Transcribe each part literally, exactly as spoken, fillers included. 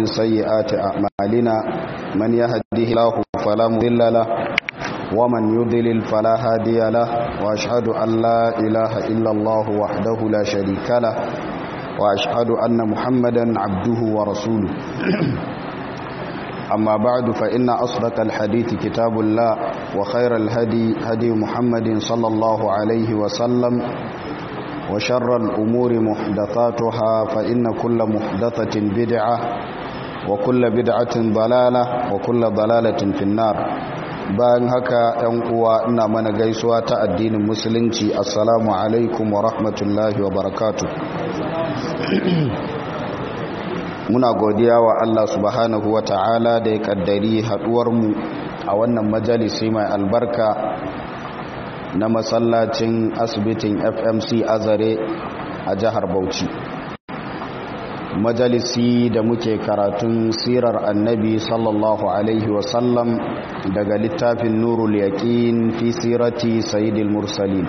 ومن سيئات أعمالنا من يهده الله فلا مضل له ومن يضلل فلا هادي له وأشهد أن لا إله إلا الله وحده لا شريك له وأشهد أن محمدا عبده ورسوله أما بعد فإن أصدق الحديث كتاب الله وخير الهدي هدي محمد صلى الله عليه وسلم وشر الأمور محدثاتها فإن كل محدثة بدعة وكل بدعة ضلالة وكل ضلالة في النار. bayan haka ɗan uwa ina mana gaisuwa ta addinin musulunci, assalamu alaikum wa rahmatullahi wa barakatuh. Muna godiya wa Allah subhanahu wa ta'ala da ya kaddari haɗuwarmu a wannan majalisi mai albarka na masallacin asibitin F M C Azare a jihar Bauchi. Majalisi da muke karatun sirar annabi sallallahu alaihi wasallam daga littafin Nurul Yaqin fi sirati sayyidil mursalin.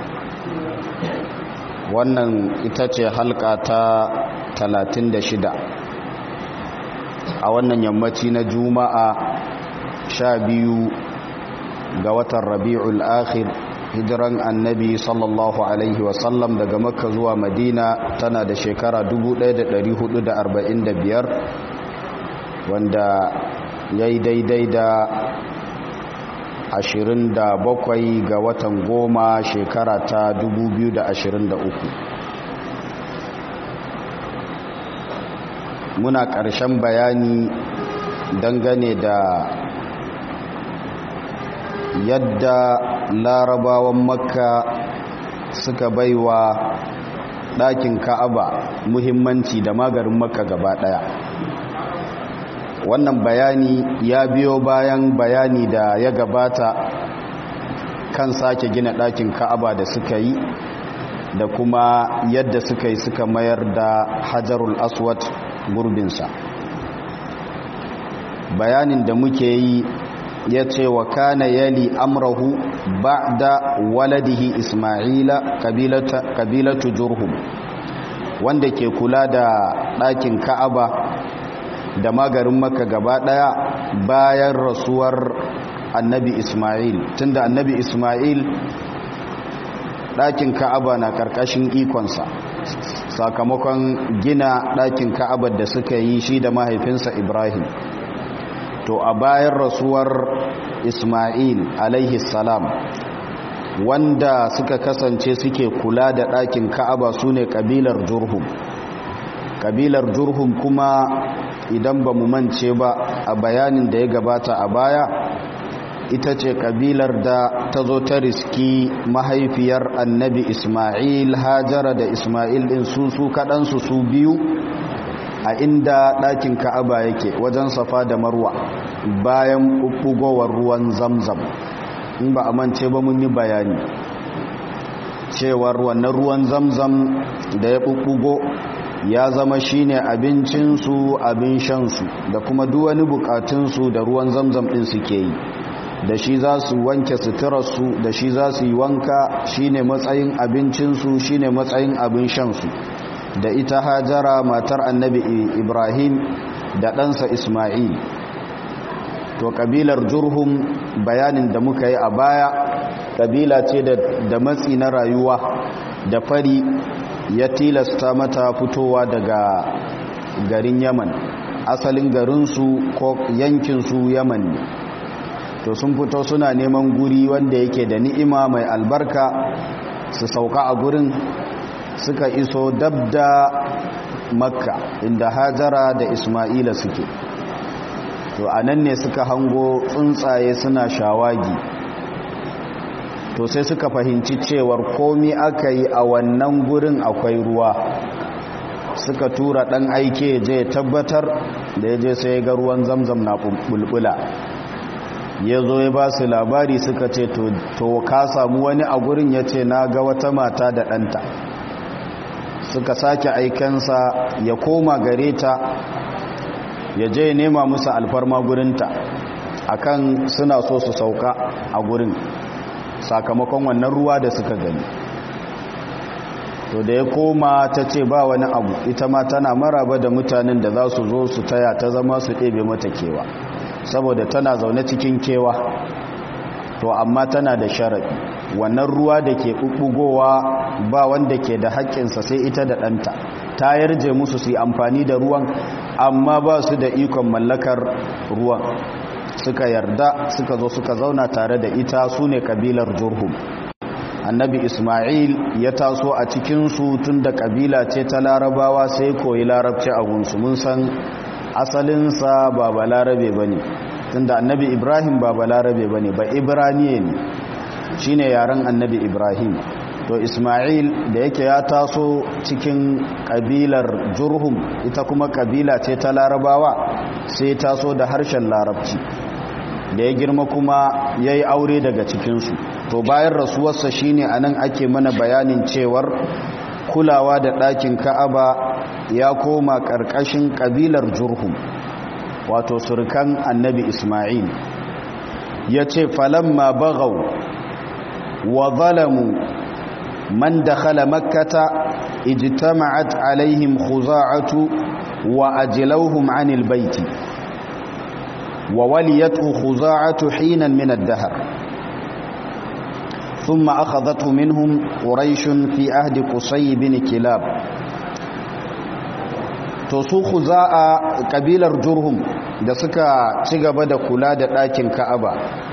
Wannan ita ce halka ta talatin da shida a wannan yammaci na Juma'a sha biyu ga watan Rabi'ul Akhir, hijiran annabi sallallahu alaihi wasallam daga Makka zuwa Madina tana da shekara dubu ɗaya da ɗari hudu da arba'in da biyar, wanda ya yi daidai da ashirin da bakwai ga watan goma shekara ta dubu biyu da ashirin da uku. Muna ƙarshen bayani dangane da yadda larabawan Makka suka baiwa ɗakin Ka'aba muhimmanci da magarin Makka gaba ɗaya. Wannan bayani ya biyo bayan bayani da ya gabata kan sake gina ɗakin Ka'aba da suka yi da kuma yadda suka yi suka mayar da Hajarul Aswad gurbinsa. Bayanin da muke yi ya ce wa kana yali amrahu ba'da waladihi Ismaila kabilatu Jurhum, wanda ke kula da ɗakin Ka'aba da magarin Makka gaba ɗaya bayan rasuwar annabi Ismail. Tunda annabi Ismail ɗakin Ka'aba na ƙarƙashin ikonsa sakamakon gina ɗakin Ka'aba da suka yi shi da mahaifinsa Ibrahim. To a bayan rasuwar Ismail alaihi salam, wanda suka kasance suke kula da ɗakin Ka'aba su ne ƙabilar Jurhum. Ƙabilar Jurhum kuma idan ba mu mance ba a bayanin da ya gabata a baya, ita ce ƙabilar da ta zo ta riski mahaifiyar annabi Ismail, Hajara da Ismail ɗin su su kaɗansu su biyu a inda ɗakin Ka'aba yake wajen Safa da Marwa bayan ɓuɓɓugowar ruwan Zamzam. In ba a mance ba mun yi bayani cewar wannan ruwan Zamzam da ya ɓuɓɓugo ya zama shine abincinsu, abin shansu da kuma duk wani bukatunsu da ruwan Zamzam ɗin suke yi. Da shi za su wanke suturarsu, da shi za su yi wanka, shine matsayin abincinsu, shine matsayin abin shansu. Da ita Hajara matar annabi Ibrahim da ɗansa Ismail. To ƙabilar Jurhum, bayanin da muka yi a baya, ƙabila ce da matsi na rayuwa da fari ya tilasta mata fitowa daga garin Yaman. Asalin garinsu ko yankinsu Yaman ne. To sun fito suna neman guri wanda yake da ni'ima mai albarka su sauka a gurin. Suka iso dabda Makka inda Hajara da Ismaila suke. To anan ne suka hango tsuntsaye suna shawagi. To sai suka fahimci cewar komi aka yi a wannan gurin akwai ruwa. Suka tura ɗan aike je tabbatar, da ya je sai ya ga ruwan Zamzam na bulbula. Ya zo ya ba su labari, suka ce to ka samu wani a gurin? Ya ce na ga wata mata da ɗanta. Suka sake aikensa ya koma gare ta, ya je nema musu alfarma gurinta akan suna so su sauka a gurin sakamakon wannan ruwa da suka gani. to da ya koma ta ce ba wani abu, ita ma tana maraba da mutanen da za su zo su taya ta zama su ɗebe mata kewa, saboda tana zaune cikin kewa. To amma tana da sharaɗi, wannan ruwa da ke ɓuɓɓugowa ba wanda ke da haƙƙinsa sai ita da ɗanta, ta yarje musu su yi amfani da ruwan, amma ba su da ikon mallakar ruwan. Suka yarda suka zo suka zauna tare da ita, su ne kabilar Jurhum. Annabi Ismail ya taso a cikinsu tun da kabila ce ta larabawa, sai koyi larabci a gunsu. Mun san asalinsa ba ba larabe ba ne, tun da annabi Ibrahim ba ba larabe ba ne, ba Ibraniye ne, shi ne yaren annabi Ibrahim. To Ismail da yake ya taso cikin kabilar Jurhum, ita kuma kabila ce ta larabawa, sai taso da harshen larabci. Da ya girma kuma ya yi aure daga cikinsu. To bayan rasuwarsa shine anan ake mana bayanin cewar kulawa da ɗakin Ka'aba ya koma ƙarƙashin ƙabilar Jurhum, wato surkan annabi Ismail. Ya ce falamma baghaw wa zalamu man dakhala makkata ijtama'at alaihim khuza'atu wa ajlawhum 'anil baiti wa waliyatu khuza'atu hinan min ad-dahr ثم أخذته منهم قريش في أهد قصي بن كلاب. توسو خزاء قبيلة جرهم da suka ci gaba da kula da ɗakin Ka'aba,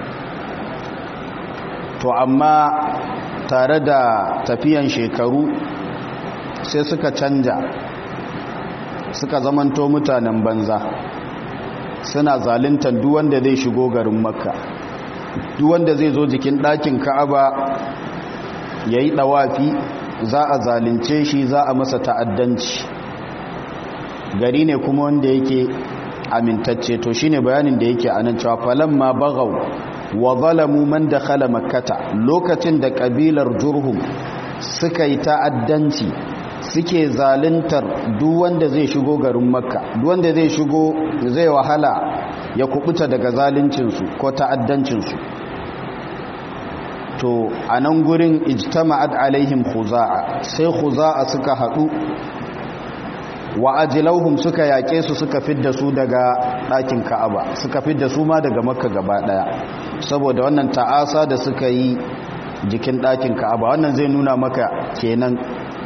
to amma tare da tafiyan shekaru sai suka canja, suka zamanto mutanen banza, suna zaluntar duk wanda zai shigo garin Makka. Duk wanda zai zo jikin ɗakin Ka'aba ya yi ɗawafi, za a zalunce shi, za a masa ta'addanci. Gari ne kuma wanda yake amintacce. To shine bayanin da yake anan cewa falamma baghaw wa zalamu man dakhala makkata, lokacin da kabilar Jurhum suka yi ta'addanci, suke zaluntar duk wanda zai shigo garin Makka, duk wanda zai shigo zai wahala ya kubuta daga zaluncinsu ko ta'addancinsu. To a nan gurin ijtama'at alaihim khuza'a, sai khuza'a suka haɗu, wa ajilauhum suka yaƙe su, suka fidda su daga ɗakin Ka'aba, suka fidda su ma daga Makka gaba ɗaya, saboda wannan ta'asa da suka yi jikin ɗakin Ka'aba. Wannan zai nuna maka kenan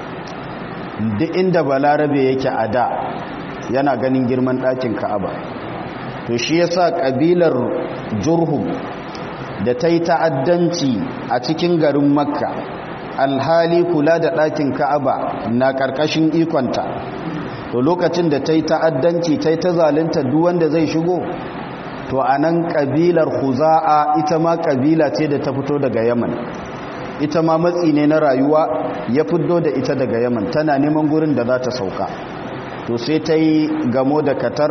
duk inda balarabe yake a da yana ganin girman ɗakin Ka'aba. To shi yasa kabilar Jurhum da ta yi ta'addanci a cikin garin Makka, alhali kula da ɗakin Ka'aba na ƙarƙashin ikonta, to lokacin da ta yi ta'addanci ta yi ta zalunta duk wanda zai shigo, to a nan kabilar Khuza'a ita ma kabila ce da ta fito daga Yaman, ita ma matsi ne na rayuwa ya fito da ita daga Yaman, tana neman gurin da za ta sauka. To sai ta yi gamo da katar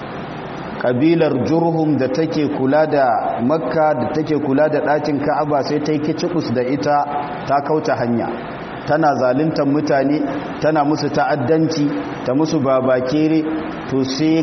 kabilar Jurhum da take kula da Makka, da take kula da ɗakin Ka'aba, sai ta yi kicikus da ita, ta kauta hanya, tana zaluntar mutane, tana musu ta'addanci, ta musu babakere. To sai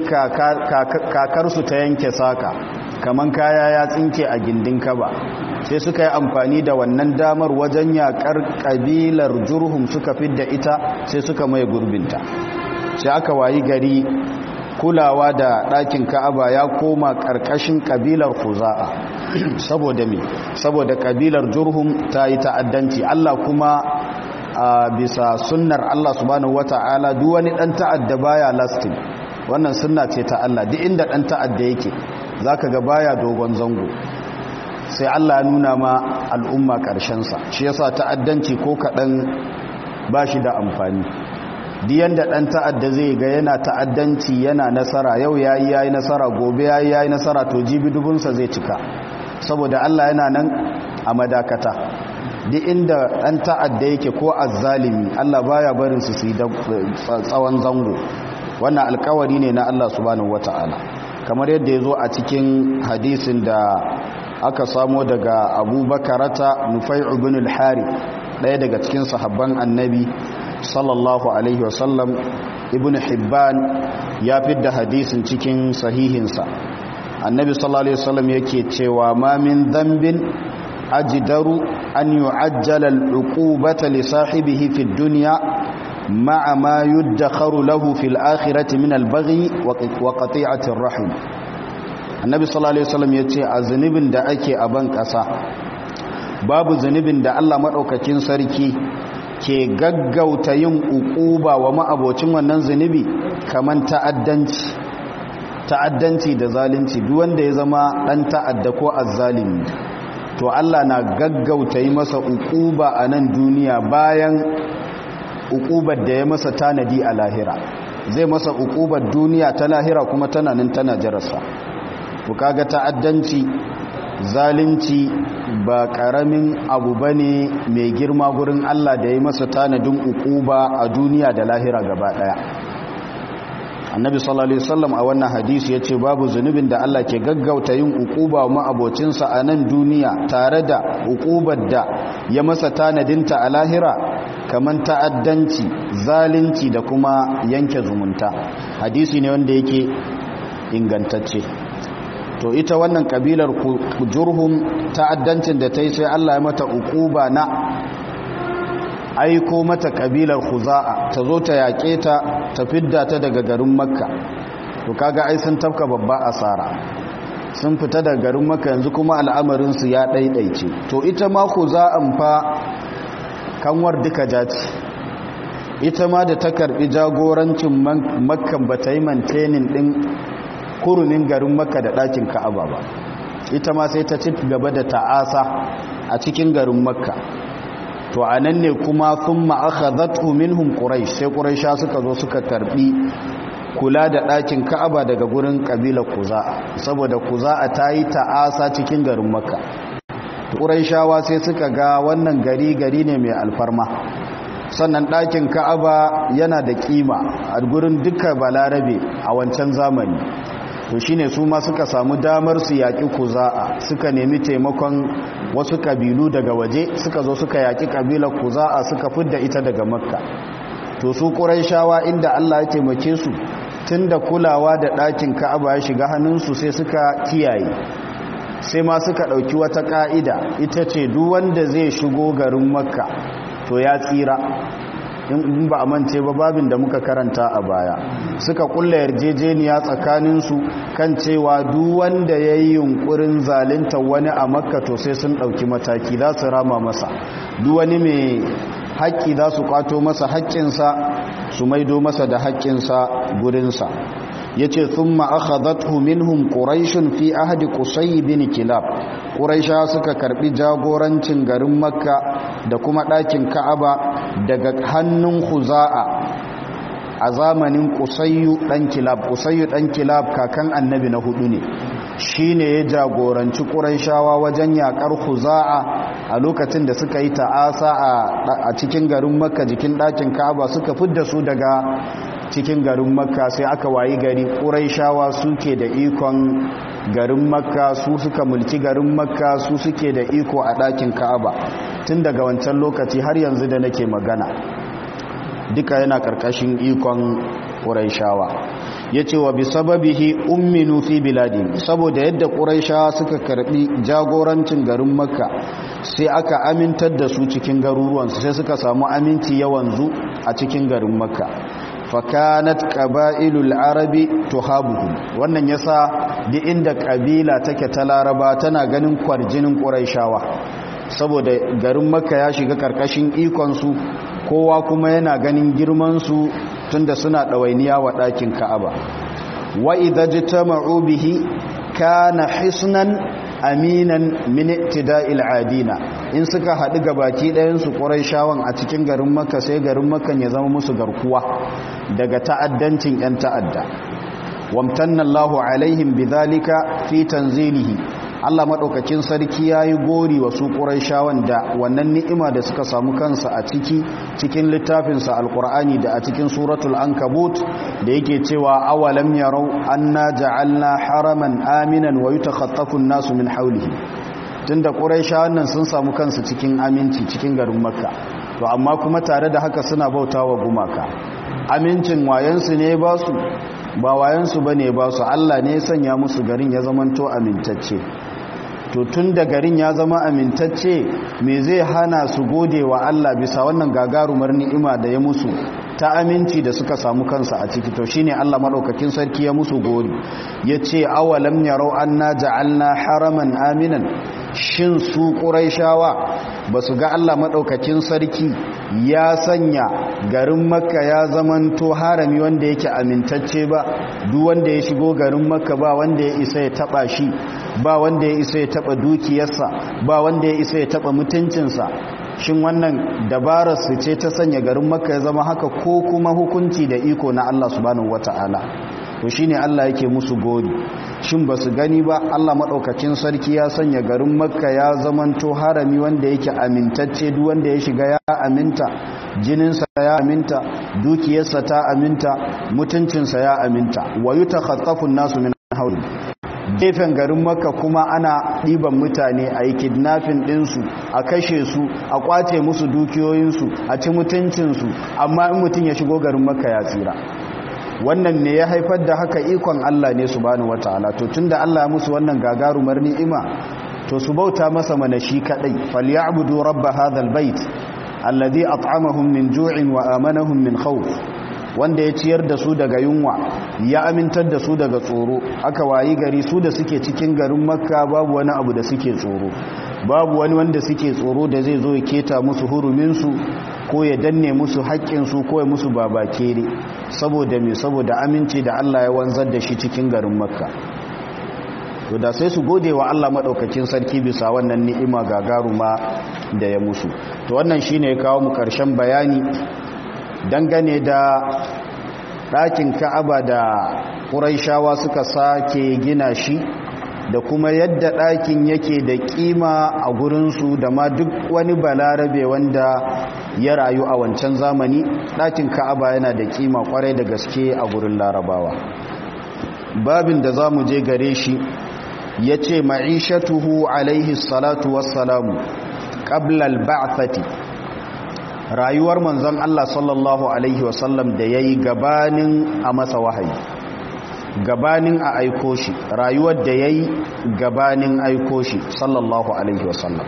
kakarsu ta yanke saka, kaman kaya ya tsinke a gindin kaba, sai suka yi amfani da wannan damar wajen yakar kabilar Jurhum, suka fidda ita, sai suka mai gurbinta. Sai aka wayi gari kulawa da ɗakin Ka'aba ya koma ƙarƙashin ƙabilar Khuza'a. Saboda me? Saboda ƙabilar Jurhum ta yi ta'addanci. Allah kuma a bisa sunnar Allah subhanahu wata'ala, duk wani ɗan ta'adda baya lasting. Wannan sunna ce ta Allah. Duk inda ɗan ta'adda yake zaka ga baya dogon zango, sai Allah ya nuna ma al'umma ƙarshensa. Shi yasa ta'addanci ko kaɗan ba shi da amfani. Diyan da ɗan ta'adda zai ga yana ta'addanci yana nasara, yau ya yi ya yi nasara, gobe ya yi ya yi nasara, to jibi dubunsa zai cika, saboda Allah yana nan a madakata. Duk inda ɗan ta'adda yake ko azzalimi, Allah baya barin su su yi tsawon zango. Wannan alkawari ne na Allah subhanahu wata'ala, kamar yadda ya zo a cikin hadisin da aka samo daga Abu Bakarata Nufai'u bin al-Harith, ɗaya daga cikin sahabban Annabi sallallahu alaihi wasallam. Ibn Hibban ya fidda hadisin cikin sahihinsa. Annabi sallallahu alaihi wasallam yake cewa ma min dhanbin ajdaru an yu'ajjala al-uqubata li sahibihi fi dunya ma'a ma yuddakharu lahu fil akhirati min al-baghi wa qati'ati ar-rahim. Annabi sallallahu alaihi wasallam yace a zunubin da ake a ban kasa babu zunubin da Allah madaukakin sarki ke gaggauta yin uquba wa ma'abocin wannan zunubi kaman ta'addanci ta'addanci da zalunci. Duk wanda ya zama dan ta'adda ko azzalimi to Allah na gaggauta yi masa uquba a nan duniya bayan uqubar da ya masa tanadi a lahira. Zai masa uqubar duniya ta lahira kuma tana nan tana jarasa. to kaga ta'addanci zalunci ba karamin abu bane mai girma gurin Allah da ya masa tanadin ukuba a duniya da lahira gaba daya. Annabi sallallahu alaihi wasallam a wannan hadisi yace babu zunubin da Allah ke gaggauta yin ukuba wa abocinsa a nan duniya tare da ukubar da ya masa tanadinta a lahira kaman ta'addanci zalunci da kuma yanke zumunta. Hadisi ne wanda yake ingantacce. To ita wannan kabilar Jurhum ta'addancin da ta yi sai Allah ya mata ukuba na aiko mata kabilar Khuza'a ta zo ta yaƙe ta ta fidda ta daga garin Makka. To kaga ai sun tafka babba asara, sun fita daga garin Makka yanzu kuma al'amarin su ya daidaice. To ita ma Khuza'an fa kanwar duka jati, ita ma da ta karbi jagorancin Makka ba ta yi maintaining din kurumin garin Makka da ɗakin Ka'aba ba, ita ma sai ta ci gaba da ta'asa a cikin garin Makka. To a nan ne kuma sun ma'akhazatu minhum Quraysh, sai Quraysha suka zo suka karbi kula da ɗakin Ka'aba daga gurin kabilar Khuza'a, saboda Khuza'a ta yi ta'asa cikin garin Makka. Qurayshawa sai suka ga wannan gari gari ne mai alfarma, sannan ɗakin Ka'aba yana da kima a gurin duka balarabe a wancan zamani. To shine su ma suka samu damar su yaƙi Khuza'a, suka nemi taimakon wasu kabilu daga waje, suka zo suka yaƙi kabilar Khuza'a suka fidda ita daga Makka. To su Qurayshawa inda Allah ya taimake su tunda kulawa da ɗakin Ka'aba ya shiga hannunsu sai suka kiyaye, sai ma suka ɗauki wata ƙa'ida, ita ce duk wanda zai shigo garin Makka to ya tsira. In ba a mance ba babin da muka karanta a baya, suka kulla yarjejeniya tsakaninsu kan cewa duk wanda ya yi yunkurin zalunta wani a Makka to sai sun ɗauki mataki, za su rama masa. Duk wani mai haƙƙi za su kwato masa haƙƙinsa, su maido masa da haƙƙinsa gurinsa. Ya ce sun ma'akhadathu minhum ƙuraishun fi ahadi Qusay bin Kilab. Quraisha suka karbi jagorancin garin Makka da kuma ɗakin Ka'aba daga hannun Khuza'a a zamanin Qusayyu dan Kilab. Qusayyu dan Kilab kakan annabi na hudu ne, shine ya jagoranci Quraishawa wajen yakar Khuza'a a lokacin da suka yi ta'asa a cikin garin Makka jikin ɗakin Ka'aba, suka fidda su daga cikin garin Makka. Sai aka wayi gari Quraishawa suke da ikon garin Makka, su suka mulki garin Makka, su suke da iko a ɗakin Ka'aba tun daga wancan lokaci har yanzu da nake magana, duka yana ƙarƙashin ikon Quraishawa. Yace wa bi sababihi umminu fi biladi, saboda yadda Quraishawa suka karbi jagorancin garin Makka sai aka amintar da su cikin garuruwansu, sai suka samu aminci yawanzu a cikin garin Makka. fakanat qaba'ilul arabi tuhabuhum, wannan yasa duk inda kabila take ta Laraba tana ganin kwarjinin Quraishawa, saboda garin Makka ya shiga karkashin ikon su, kowa kuma yana ganin girman su tunda suna dawainiya wa dakin Ka'aba. Wa idza jitama'u bihi kana hisnan aminan min ittida'il adina, in suka haɗu gabaki ɗayan su Qurayshawan a cikin garin Makka sai garin Makka ya zama musu garkuwa daga ta'addancin ƴan ta'adda. Wamtanna Allahu alaihim bidhalika fi tanzilihi, Allah madaukakin sarki yayi gori wa su Qurayshawan da wannan ni'ima da suka samu kansa a ciki cikin littafin sa Alqur'ani da a cikin suratul Ankabut da yake cewa awalam yarau anna ja'alna haraman aminan wa yatakhatafu an-nasu min hawlihi. Tunda Qurayshawan nan sun samu kansu cikin aminci cikin garin Makka, to amma kuma tare da haka suna bautawa gumaka. Amincin wayansu ne ba su, ba wayansu bane ba su, Allah ne ya sanya musu garin ya zamanto amintacce. To tun da garin ya zama amintacce, me zai hana su gode wa Allah bisa wannan gagarumar ni'ima da ya musu ta aminci da suka samu kansa a ciki to shine Allah madaukakin sarki ya musu gori yace awalam yarau anna ja'alna haraman aminan shin su quraishawa basu ga Allah madaukakin sarki ya sanya garin makka ya zamanto harami wanda yake amintacce ba duk wanda ya shigo garin makka ba wanda ya isa ya taba shi ba wanda ya isa ya taba dukiyarsa ba wanda ya isa ya taba mutuncinsa shin wannan dabarar su ce ta sanya garin makka ya zama haka ko kuma hukunci da iko na Allah subhanahu wataala to shine Allah yake musu gori shin basu gani ba Allah madaukakin sarki ya sanya garin makka ya zamanto harami wanda yake amintacce duk wanda ya shiga ya aminta jininsa ya aminta dukiyarsa ta aminta mutuncinsa ya aminta wa yutakhaffafu an-nasu min hawli gefen garin makka kuma ana ɗiban mutane a yi kidnafin ɗinsu a kashe su a kwace musu dukiyoyinsu a ci mutuncinsu amma in mutum ya shigo garin makka ya tsira wannan ne ya haifar da haka ikon Allah ne subhanahu wataala to tunda Allah ya musu wannan gagarumar ni'ima to su bauta masa mana shi kadai falyabudu rabb hadhal bait alladhi at'amahum min ju'in wa amanahum min khawf wanda ya ciyar da su daga yunwa ya amintar da su daga tsoro aka wayi gari su da suke cikin garin makka babu wani abu da suke tsoro babu wani wanda suke tsoro da zai zo ya keta musu huruminsu ko ya danne musu haƙƙinsu ko ya musu babakere saboda me saboda aminci da Allah ya wanzar da shi cikin garin makka to da sai su gode wa Allah madaukakin sarki bisa wannan ni'ima gagaruma da ya musu to wannan shine ya kawo mu karshen bayani dangane da ɗakin ka'aba da ƙuraishawa suka sake gina shi da kuma yadda ɗakin yake da ƙima a gurinsu da ma duk wani balarabe wanda ya rayu a wancan zamani ɗakin ka'aba yana da ƙima ƙwarai da gaske a gurin larabawa babin da za mu je gare shi ya ce ma'ishatuhu alaihi salatu wassalamu qabla al-ba'thati rayuwar manzon Allah sallallahu alaihi wasallam da yayi gabanin a masa wahayi gabanin a aiko shi rayuwar da yayi gabanin aiko shi sallallahu alaihi wasallam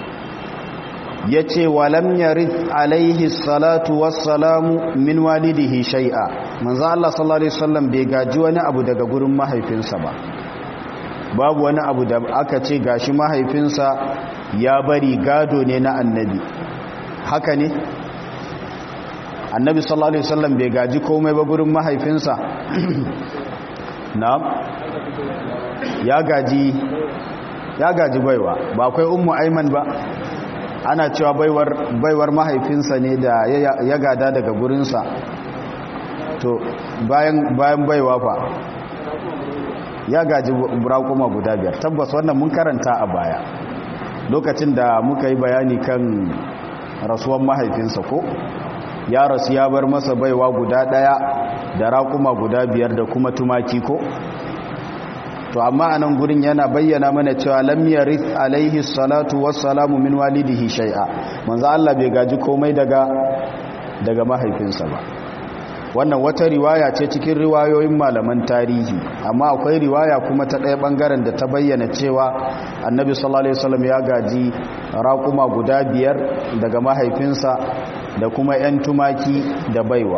yace walam yarid alaihi salatu wassalamu min walidihi shay'a manzon Allah sallallahu alaihi wasallam bai gaji wani abu daga gurin mahaifinsa ba babu wani abu da aka ce gashi mahaifinsa ya bari gado ne na annabi haka ne annabi sallallahu alaihi wasallam bai gaji komai ba gurin mahaifinsa na'am ya gaji ya gaji baiwa ba akwai ummu aiman ba ana cewa baiwar baiwar mahaifinsa ne da ya gada daga gurinsa to bayan bayan baiwa fa ya gaji burakuma guda biyar tabbas wannan mun karanta a baya lokacin da muka yi bayani kan rasuwan mahaifinsa ko ya rasu ya bar masa baiwa guda daya da raƙuma guda biyar da kuma tumaki ko to amma anan gurin yana bayyana mana cewa lam yarith alaihi salatu wassalamu min walidihi shay'a manzo Allah bai gaji komai daga daga mahaifinsa ba wannan wata riwaya ce cikin riwayoyin malaman tarihi amma akwai riwaya kuma ta ɗaya ɓangaren da ta bayyana cewa annabi sallallahu alaihi wasallam ya gaji raƙuma guda biyar daga mahaifinsa da kuma 'yan tumaki da baiwa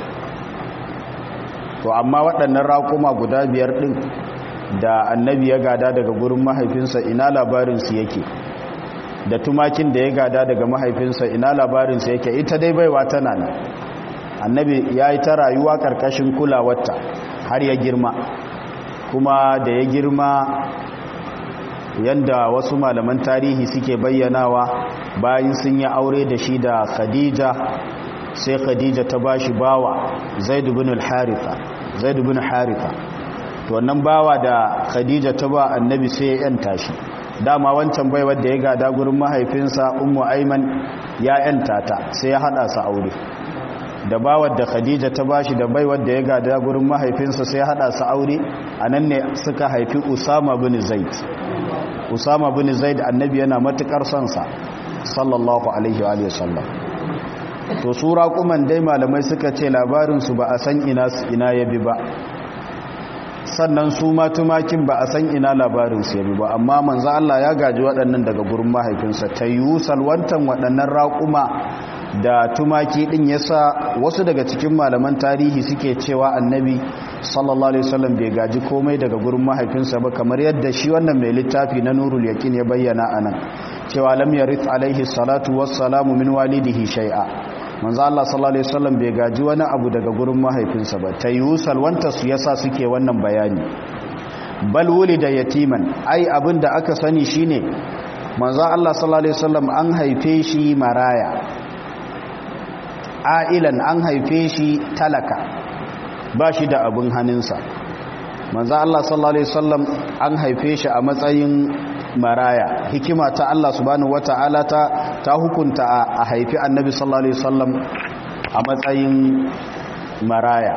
to amma waɗannan raƙuma guda biyar ɗin da annabi ya gada daga gurin mahaifinsa ina labarinsu yake da tumakin da ya gada daga mahaifinsa ina labarinsu yake ita dai baiwa tana ne annabi ya yi ta rayuwa ƙarƙashin kulawarta har ya girma kuma da ya girma yadda wasu malaman tarihi suke bayyanawa bayan sun yi aure da shi da khadija sai khadija ta ba shi bawa zaid ibn al-haritha zaid ibn haritha to wannan bawa da khadija ta ba annabi sai ya yanta shi dama wancan baiwar da ya gada gurin mahaifinsa ummu aiman ya yanta ta sai ya hada su aure da bawar da khadija ta bashi da baiwar da ya gada gurin mahaifinsa sai hada su aure anan ne suka haifi usama bin zaid usama bin zaid annabi yana matukar son sa sallallahu alaihi wa sallam to sura kuma dai malamai suka ce labarin su ba a san ina ina yabi ba sannan su ma tumakin ba a san ina labarin su yabi ba amma manzo Allah ya gaji waɗannan daga gurin mahaifinsa tayyusal wantan waɗannan raƙuma da tumaki din yasa wasu daga cikin malaman tarihi suke cewa annabi sallallahu alaihi wasallam bai gaji komai daga gurin mahaifinsa ba, kamar yadda shi wannan mai littafi na Nurul Yaqin ya bayyana anan cewa lam yarith alaihi salatu wassalamu min walidihi shay'a. manzo Allah sallallahu alaihi wasallam bai gaji wani abu daga gurin mahaifinsa ba, tayyusal wanta su yasa suke wannan bayani. Bal wulida yatiman, ai abinda aka sani shine manzo Allah sallallahu alaihi wasallam an haife shi maraya, ailan an haife shi talaka, ba shi da abin hannunsa. manzo Allah sallallahu alaihi wasallam an haife shi a matsayin maraya. Hikima ta Allah subhanahu wataala ta ta hukunta a haifi annabi sallallahu alaihi wasallam a matsayin maraya,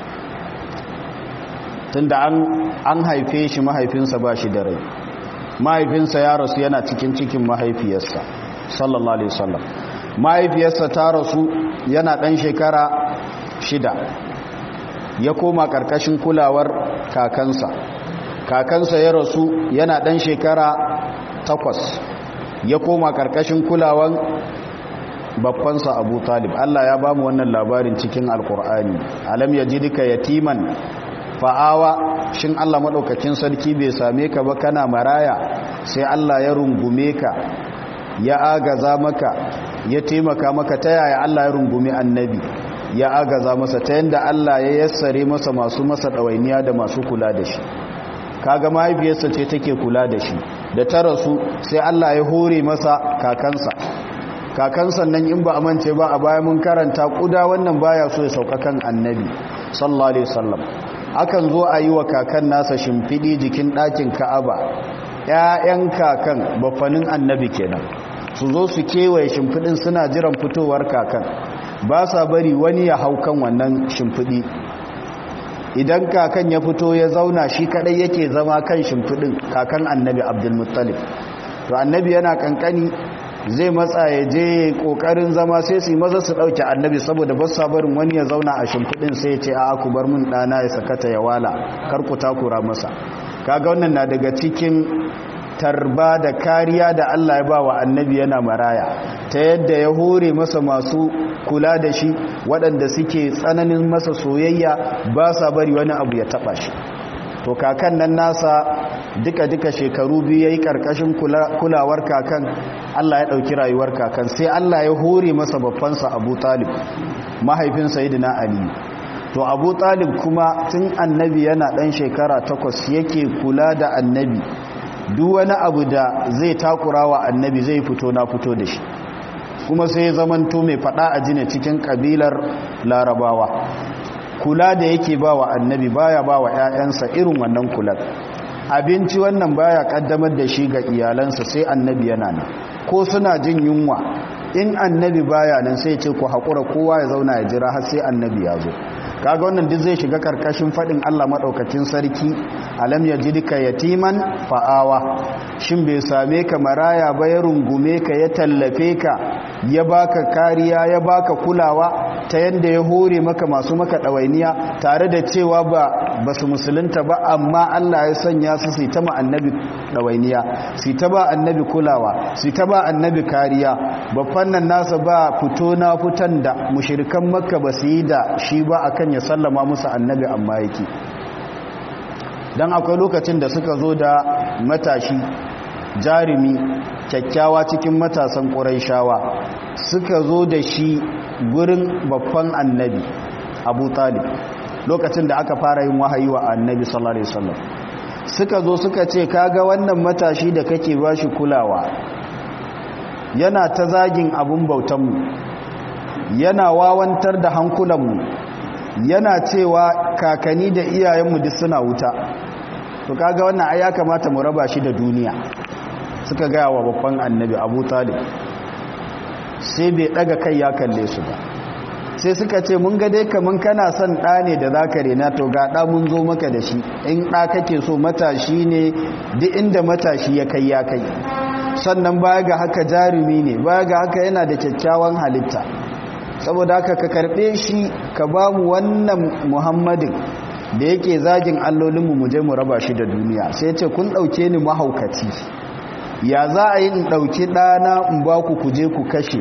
tunda an an haife shi mahaifinsa ba shi da rai. Mahaifinsa ya rasu yana cikin cikin mahaifiyarsa sallallahu alaihi wasallam. Mahaifiyarsa ta rasu yana dan shekara shida, ya koma karkashin kulawar kakansa. Kakansa ya rasu yana dan shekara takwas, ya koma karkashin kulawan babbansa Abu Talib. Allah ya bamu wannan labarin cikin Alkur'ani. Alam yajidka yatiman fa'awa, shin Allah madaukakin sarki bai same ka ba kana maraya sai Allah ya rungume ka, ya agaza maka, ya taimaka maka. Ta yaya Allah ya rungumi annabi, ya agaza masa? Ta yanda Allah ya yassare masa masu masa dawainiya da masu kula da shi. Kaga mahaifiyarsa ce take kula da shi, da ta rasu sai Allah ya hore masa kakansa. Kakansa nan in ba amince ba a baya mun karanta kuda wannan baya so ya sauka kan annabi sallallahu alaihi wasallam. Akan zo a yi wa kakan nasa shimfidi jikin ɗakin Ka'aba. ‘Ya'yan kakan bafanin annabi kenan, su zo su kewaye shimfidin suna jiran fitowar kakan, ba sa bari wani ya hau kan wannan shimfidi. Idan kakan ya fito ya zauna shi kadai yake zama kan shimfidin, kakan annabi Abdulmuttalib. To annabi yana kankani zai matsa ya je kokarin zama, sai su yi maza su dauke annabi saboda ba sa barin wani ya zauna a shimfidin, sai ya ce a ku bar mun dana ya sakata ya wala, kar ku takura masa. Kaga wannan na daga cikin tarba da kariya da Allah ya ba wa annabi yana maraya, ta yadda ya hore masa masu kula da shi waɗanda suke tsananin masa soyayya, ba sa bari wani abu ya taɓa shi. To kakan nan nasa duka-duka shekaru biyu ya yi ƙarƙashin kulawar kakan. Allah ya ɗauki rayuwar kakan, sai Allah ya hore masa babbansa Abu Talib, mahaifin Sayyidina Ali. To Abu Talib kuma tun annabi yana ɗan shekara takwas yake kula da annabi. Duk wani abu da zai takura wa annabi zai fito na fito da shi, kuma sai ya zamanto mai fada a jini cikin kabilar Larabawa. Kula da yake ba wa annabi baya ba wa ‘ya'yansa irin wannan kular. Abinci wannan baya kaddamar da shi ga iyalansa sai annabi yana nan, ko suna jin yunwa in annabi baya nan sai ce ku haƙura kowa ya zauna ya jira har sai annabi ya zo. Kaga wannan duk zai shiga karkashin fadin Allah madaukakin sarki, alam yajidka yatiman fa'awa, shin bai same ka maraya ba ya rungume ka, ya tallafe ka, ya baka kariya, ya baka kulawa, ta yanda ya hore maka masu maka dawainiya, tare da cewa ba basu musulunta ba amma Allah ya sanya su su ta ma annabi dawainiya, su ta ba annabi kulawa, su ta ba annabi kariya. Babban nan nasa ba fito na fitan da mushrikan Makka ba su yi da shi ba akan ya sallama musu annabi, amma yake. Dan akwai lokacin da suka zo da matashi jarumi kyakkyawa cikin matasan Qurayshawa, suka zo da shi gurin babban annabi Abu Talib lokacin da aka fara yin wahayi wa annabi sallallahu alaihi wasallam. Suka zo suka ce kaga wannan matashi da kake bashi kulawa yana ta zagin abun bautanmu, yana wawantar da hankulanmu, yana cewa kakani da iyayenmu duk suna wuta. To kaga wannan ai ya kamata mu raba shi da duniya, suka gaya wa babban annabi Abu Talib. Sai bai daga kai ya kalle su ba, sai suka ce mun ga dai kaman kana son ɗa ne da zaka rena, to ga ɗa mun zo maka da shi. In ɗa kake so matashi ne, duk inda matashi ya kai ya kai, sannan baya ga haka jarumi ne, baya ga haka yana da kyakkyawan halitta. Saboda haka ka karɓe shi ka ba mu wannan Muhammadin da yake zagin allolinmu mu je mu raba shi da duniya. Sai ce kun ɗauke ni mahaukaci, ya za a yi in ɗauki ɗana in ba ku kuje ku kashe,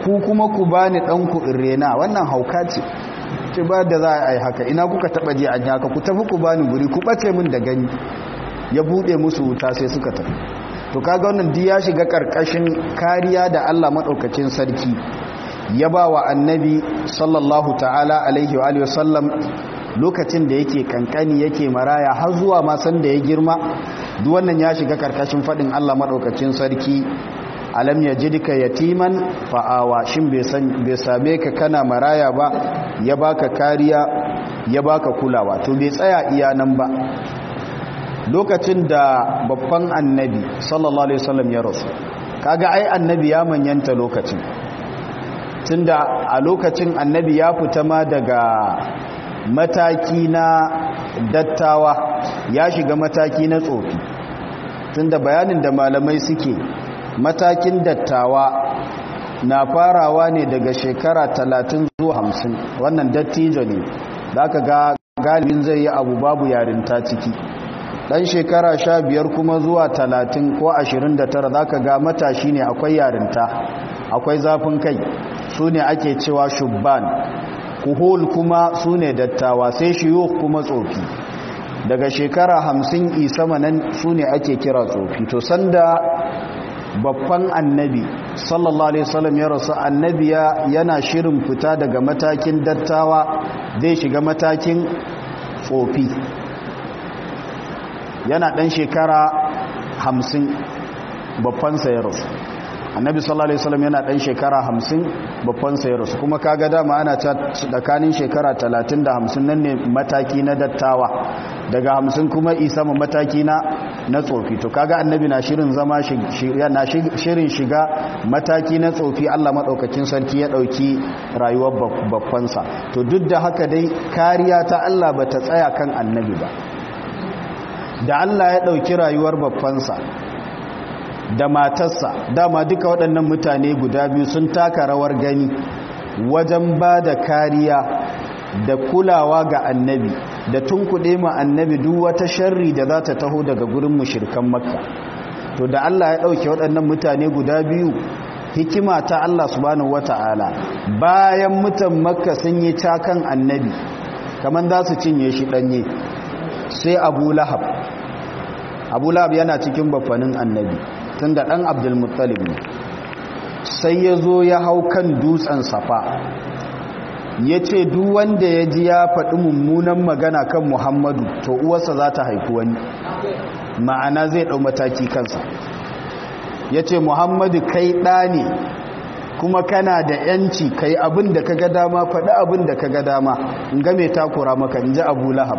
ku kuma ku bani ɗanku in rena, wannan hauka ce ce ba da za a yi haka, ina kuka taɓa je a haka, ku tafi ku bani guri, ku ɓace min da gani. Ya buɗe musu wuta sai suka tafi. To kaga wannan duk ya shiga ƙarƙashin kariya da Allah maɗaukacin sarki ya ba wa annabi sallallahu ta'ala alaihi wa alihi wasallam lokacin da yake kankani yake maraya har zuwa ma san da ya girma. Duk wannan ya shiga ƙarƙashin faɗin Allah maɗaukacin sarki, alam yajidka yatiman fa'awa, shin bai same ka kana maraya ba ya baka kariya ya baka kulawa. To bai tsaya iya nan ba. Lokacin da babban annabi sallallahu alaihi wasallam ya rasu, kaga ai annabi ya manyanta lokacin, tunda a lokacin annabi ya fita ma daga mataki na dattawa ya shiga mataki na tsofi. Tunda bayanin da malamai suke, matakin dattawa na farawa ne daga shekara talatin zuwa hamsin. Wannan dattijo ne, da aka ga galibin zai yi abu babu yarinta ciki. Dan shekara sha biyar kuma zuwa talatin ko ashirin da tara za ka ga matashi ne, akwai yarinta, akwai zafin kai, su ne ake cewa shubban. Kuhul kuma su ne dattawa, sai shiyuk kuma tsofi. Daga shekara hamsin isa manan su ne ake kira tsofi. To sanda babban annabi sallallahu alaihi wasallam ya rasu, annabi yana shirin fita daga matakin dattawa zai shiga matakin tsofi. Yana ɗan shekara hamsin babbansa ya rasu. Annabi sallallahu alaihi wasallam yana ɗan shekara hamsin babbansa ya rasu. Kuma kaga dama ana ta tsakanin shekara talatin da hamsin nan ne mataki na dattawa, daga hamsin kuma isa ma mataki na na tsofi. To kaga annabi na shirin zama na shirin shiga mataki na tsofi. Allah madaukakin sarki ya dauki rayuwar babbansa. To duk da haka dai kariya ta Allah bata tsaya kan annabi ba. Da Allah ya ɗauki rayuwar babbansa da matarsa, dama duka waɗannan mutane guda biyu sun taka rawar gani wajen ba da kariya da kulawa ga annabi, da tunkuɗe ma annabi duk wata sharri da za ta taho daga gurin mushrikan Makka. To da Allah ya ɗauki waɗannan mutane guda biyu, hikima ta Allah subhanahu wata'ala, bayan mutan Makka sun yi cakan annabi kamar za su cinye shi ɗanye, sai Abu Lahab Abu Lahab yana cikin bafanin annabi tunda dan Abdul Muttalib ne. Sai ya zo ya hau kan dutsen Safa, yace duk wanda ya ji ya faɗi mummunan magana kan Muhammadu to uwarsa za ta haifi wani, ma'ana zai ɗau mataki kansa. Yace Muhammadu kai ɗa ne kuma kana da yanci kai abin da kaga dama, faɗi abin da kaga dama, in ga me takura maka, in ji Abu Lahab.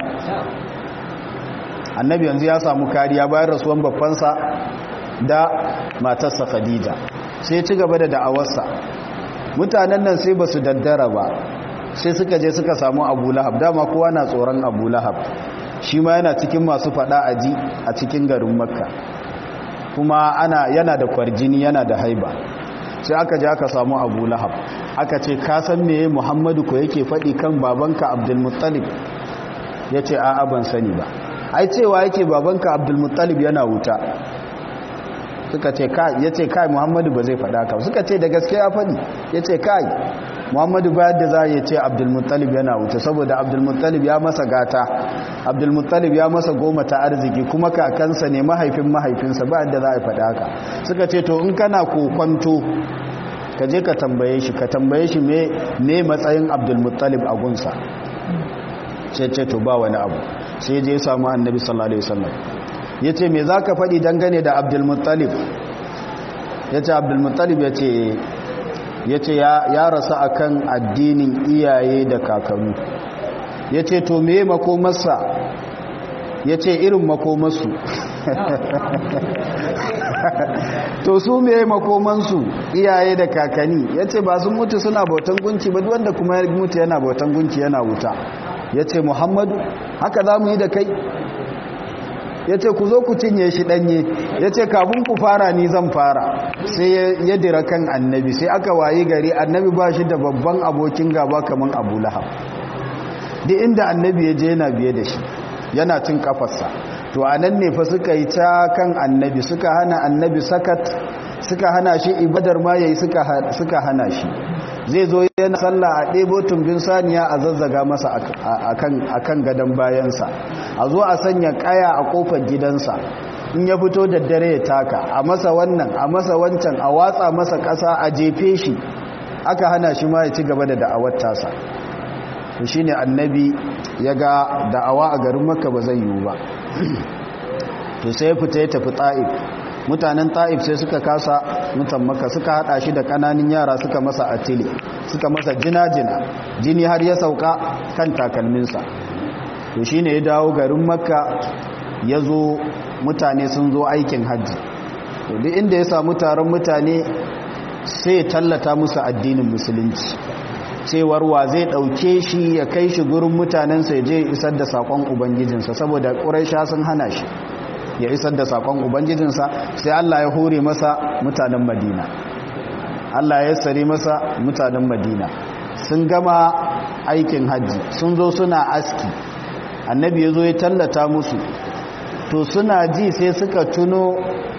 Annabi yanzu ya samu kariya bayan rasuwan babbansa da matarsa Khadija. Sai ci gaba da da'awarsa. Mutanen nan sai ba su daddara ba, sai suka je suka samu Abu Lahab. Dama kowa na tsoron Abu Lahab, shi ma yana cikin masu fada aji a cikin garin Makka, kuma ana yana da kwarjini, yana da haiba. Sai aka je aka samu Abu Lahab, aka ce ka san meye Muhammadu ko yake faɗi kan babanka Abdul Muttalib? Yace a'a ban sani ba. Ai cewa yake babanka Abdul Muttalib yana wuta. Suka ce kai, yace kai Muhammadu ba zai faɗa ka. Suka ce da gaske ya faɗi. Yace kai Muhammadu ba yadda za ya ce Abdul Muttalib yana wuta, saboda Abdul Muttalib ya masa gata, Abdul Muttalib ya masa goma ta arziki, kuma kakansa ne, mahaifin mahaifinsa, ba yadda za a faɗa haka. Suka ce to in kana kokonto ka je ka tambaye shi, ka tambaye shi me me matsayin Abdul Muttalib a gunsa. Ce ce to ba wani abu. Sai je samu annabi sallallahu alaihi wasallam, yace me zaka faɗi dangane da Abdul Muttalib? Yace Abdul Muttalib yace yace ya ya rasu akan addinin iyaye da kakanni. Yace to me makomarsa? Yace irin makomarsu. To su me makomansu? Iyaye da kakanni. Yace ba sun mutu suna bautan gunki ba, wanda kuma ya mutu yana bautan gunki yana wuta. Ya ce Muhammadu haka za mu yi da kai? Ya ce ku zo ku cinye shi ɗanye. Ya ce kafin ku fara ni zan fara. Sai ya dira kan annabi, sai aka wayi gari annabi ba shi da babban abokin gaba kamar Abu Lahab. Duk inda annabi ya je yana biye da shi, yana cin kafarsa. To a nan ne fa suka yi ta kan annabi, suka hana annabi sakat, suka hana shi ibadar ma yayi suka suka hana shi zai zo yana sallah a ɗebo tumbin saniya a zazzaga masa akan akan gadon bayansa a zo a sanya kaya a kofar gidansa in ya fito da dare ya taka a masa wannan a masa wancan a watsa masa ƙasa a jefe shi aka hana shi ma ya ci gaba da da'awar tasa to shine annabi ya ga da'awa a garin makka ba zai yiwu ba to sai ya fita ya tafi ta'if mutanen ta'if sai suka kasa mutan makka suka hada shi da kananin yara suka masa atili suka masa jina-jina jini har ya sauka kan takalminsa to shine ya dawo garin makka ya zo mutane sun zo aikin hajji to duk inda ya samu taron mutane sai ya tallata musu addinin musulunci cewar wa zai dauke shi ya kai shi gurin mutanensa ya je isar da sakon ubangijinsa saboda quraisha sun hana shi ya isar da sakon ubangijinsa sai Allah ya hore masa mutanen Madina Allah ya sare masa mutanen Madina sun gama aikin hajji sun zo suna aski annabi ya zo ya tallata musu to suna ji sai suka tuno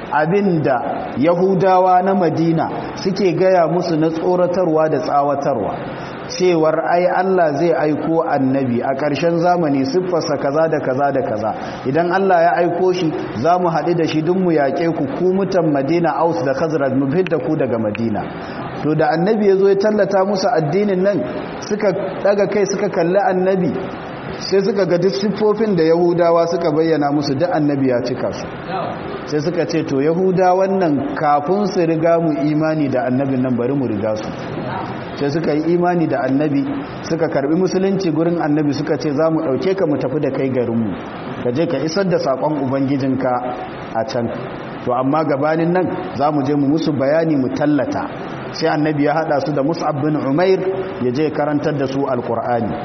abinda yahudawa na Madina suke gaya musu na tsoratarwa da tsawatarwa cewar ai Allah zai aiko annabi a ƙarshen zamani siffarsa kaza da kaza da kaza idan Allah ya aiko shi za mu haɗu da shi duk mu yaƙe ku ku mutan Madina Aus da Khazraj mu fidda ku daga Madina to da annabi ya zo ya tallata musu addinin nan suka daga kai suka kalli annabi sai suka ga duk siffofin da yahudawa suka bayyana musu duk annabi ya cika su sai suka ce to yahudawan nan kafin su riga mu imani da annabin nan bari mu riga su sai suka yi imani da annabi suka karbi musulunci gurin annabi suka ce za mu ɗauke ka mu tafi da kai garinmu ka je ka isar da saƙon ubangijinka a can to amma gabanin nan za mu je mu musu bayani mu tallata sai annabi ya haɗa su da Mus'ab bin Umair ya je karantar da su alƙur'ani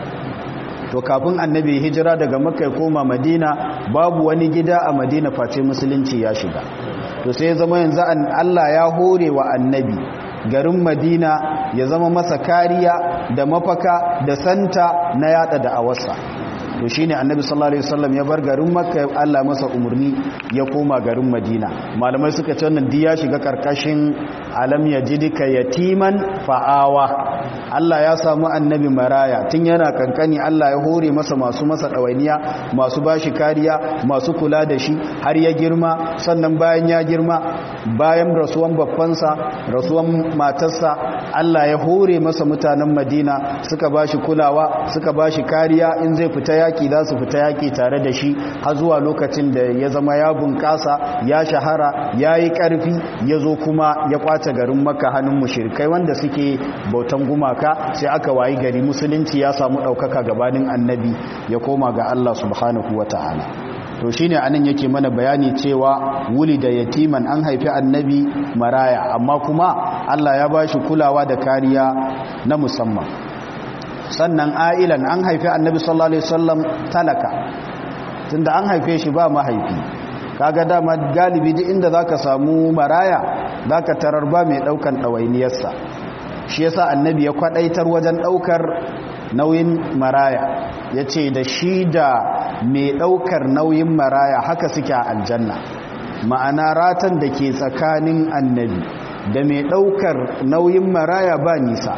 to kafin annabi hijira daga makka ya koma madina babu wani gida a madina face musulunci ya shiga to sai zama yanzu Allah ya hore wa annabi garin madina ya zama masa kariya da mafaka da santa na yada da awarsa to shine annabi sallallahu alaihi wasallam ya bar garin makka Allah masa umurni ya koma garin madina malamai suka ce wannan diya shiga karkashin alam yajidika yatiman fa'awa Allah ya samu annabi maraya tun yana kankani Allah ya hore masa masu masa dawainiya masu bashi kariya masu kula da shi har ya girma sannan bayan ya girma bayan rasuwan babbansa rasuwan matarsa Allah ya hore masa mutanen madina suka bashi kulawa suka bashi kariya in zai fita yaki za su fita yaki tare da shi har zuwa lokacin da ya zama ya bunkasa ya shahara ya yi ƙarfi ya zo kuma ya kwace garin makka hannun mushrikai wanda suke bautan gumaka sai aka wayi gari musulunci ya samu ɗaukaka gabanin annabi ya koma ga Allah subhanahu wa ta'ala to shine anan yake mana bayani cewa wuli da yatiman an haifi annabi maraya amma kuma Allah ya bashi kulawa da kariya na musamman sannan ailan an haifi annabi sallallahu alaihi wasallam talaka tunda an haife shi ba mahaifi kaga dama galibi duk inda zaka samu maraya zaka tarar ba mai daukan dawainiyarsa shi yasa annabi ya kwadaitar wajen daukar nauyin maraya yace da shi da mai daukar nauyin maraya haka suke a aljanna ma'ana ratan da ke tsakanin annabi da mai daukar nauyin maraya ba nisa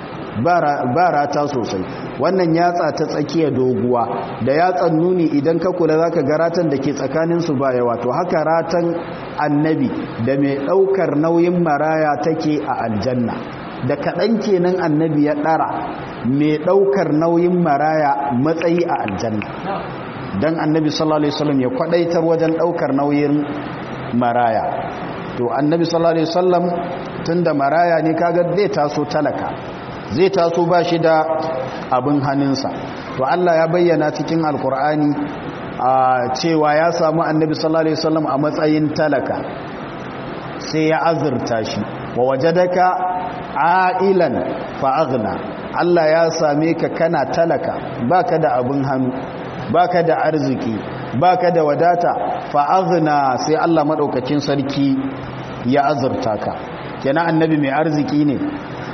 ba rata sosai wannan yatsa ta tsakiya doguwa da yatsan nuni idan ka kula zaka ga ratan da ke tsakanin su ba yawa to haka ratan annabi da mai daukar nauyin maraya take a aljanna da kadan kenan annabi ya dara mai daukar nauyin maraya matsayi a aljanna dan annabi sallallahu alaihi wasallam ya kwadaitar wajen daukar nauyin maraya to annabi sallallahu alaihi wasallam tunda maraya ne kaga zai taso talaka zai taso ba shi da abin hannunsa to Allah ya bayyana cikin alkur'ani a cewa ya samu annabi sallallahu alaihi wasallam a matsayin talaka sai ya azurta shi wa wajadaka ailan fa aghna Allah ya same ka kana talaka baka da abin hannu baka da arziki baka da wadata fa aghna sai Allah madaukakin sarki ya azurta ka kenan annabi mai arziki ne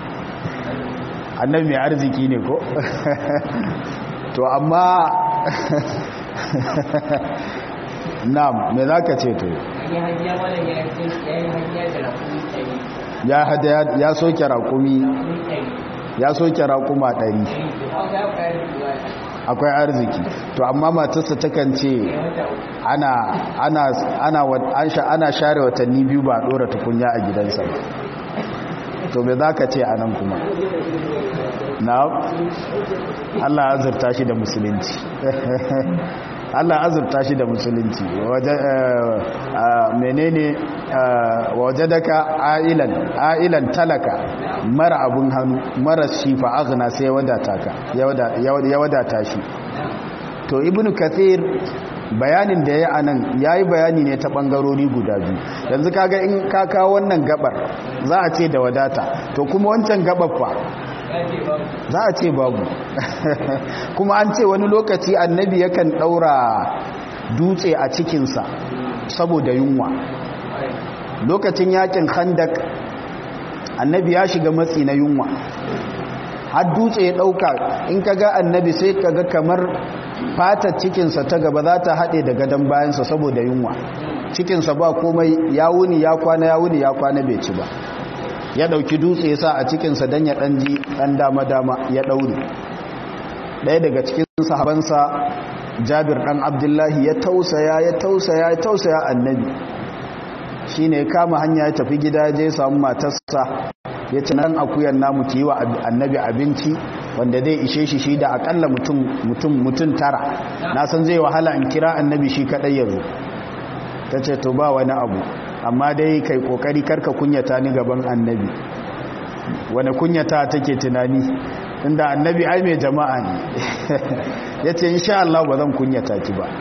annabi mai arziki ne ko to amma na'am me zaka ce to ya hadaya ya soke raƙumi ya soke raƙuma ɗari akwai arziki to amma matarsa takan ce ana ana ana ana share watanni biyu ba a ɗora tukunya a gidansa to me za ka ce a nan kuma na Allah azurta shi da musulunci Allah azurta shi da musulunci waje menene wajadaka ailan ailan talaka mara abun hannu mara shi fa aghna sai wadata ka ya wadata shi to ibnu kathir bayanin da ya anan yayi bayani ne ta bangarori guda biyu yanzu kaga in ka kawo wannan gabar za a ce da wadata to kuma wancan gabar fa za a ce babu kuma an ce wani lokaci annabi yakan daura dutse a cikinsa saboda yunwa lokacin yakin khandak annabi ya shiga matsi na yunwa har dutse ya dauka in kaga annabi sai kaga kamar fatar cikinsa ta gaba za ta haɗe da gadon bayansa saboda yunwa cikinsa ba komai ya wuni ya kwana ya wuni ya kwana bai ci ba ya dauki dutse ya sa a cikinsa don ya ɗanji ɗan dama-dama ya ɗaure ɗaya daga cikin sahabansa jabir ɗan abdullahi ya tausaya ya tausaya ya tausaya annabi shi ne kama hanya ya tafi gida ya je samu matarsa ya ci nan akuyan namu ki yi wa annabi abinci wanda zai ishe shi shi da akalla mutum tara na san zai wahala in kira annabi shi kaɗai ya zo ta ce to ba wani abu amma dai kai kokari karka kunyata ni gaban annabi wani kunyata take tunani inda annabi ai mai jama'a ne yace insha Allah ba zan kunyata ki ba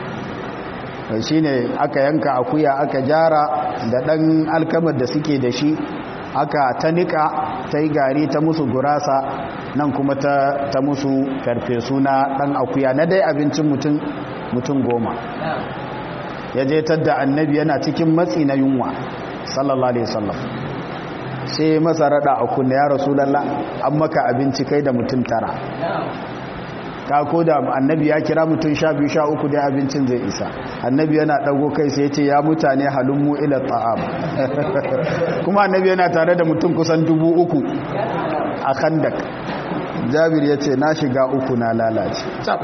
shine aka yanka akuya aka jara da dan alkamar da suke da shi aka ta nika ta yi gari ta musu gurasa nan kuma ta, ta musu farfesu na dan akuya na dai abincin mutum mutum goma ya je tadda annabi yana cikin matsi na yunwa sallallahu alaihi wasallam sai masa rada a kunna ya rasulullah an maka abinci kai da mutum tara ka ko da annabi ya kira mutum sha biyu sha uku da abincin zai isa annabi yana dago kai sai ya ce ya mutane halummu ila ta'am kuma annabi yana tare da mutum kusan dubu uku a khandak jabir ya ce na shiga uku na lalace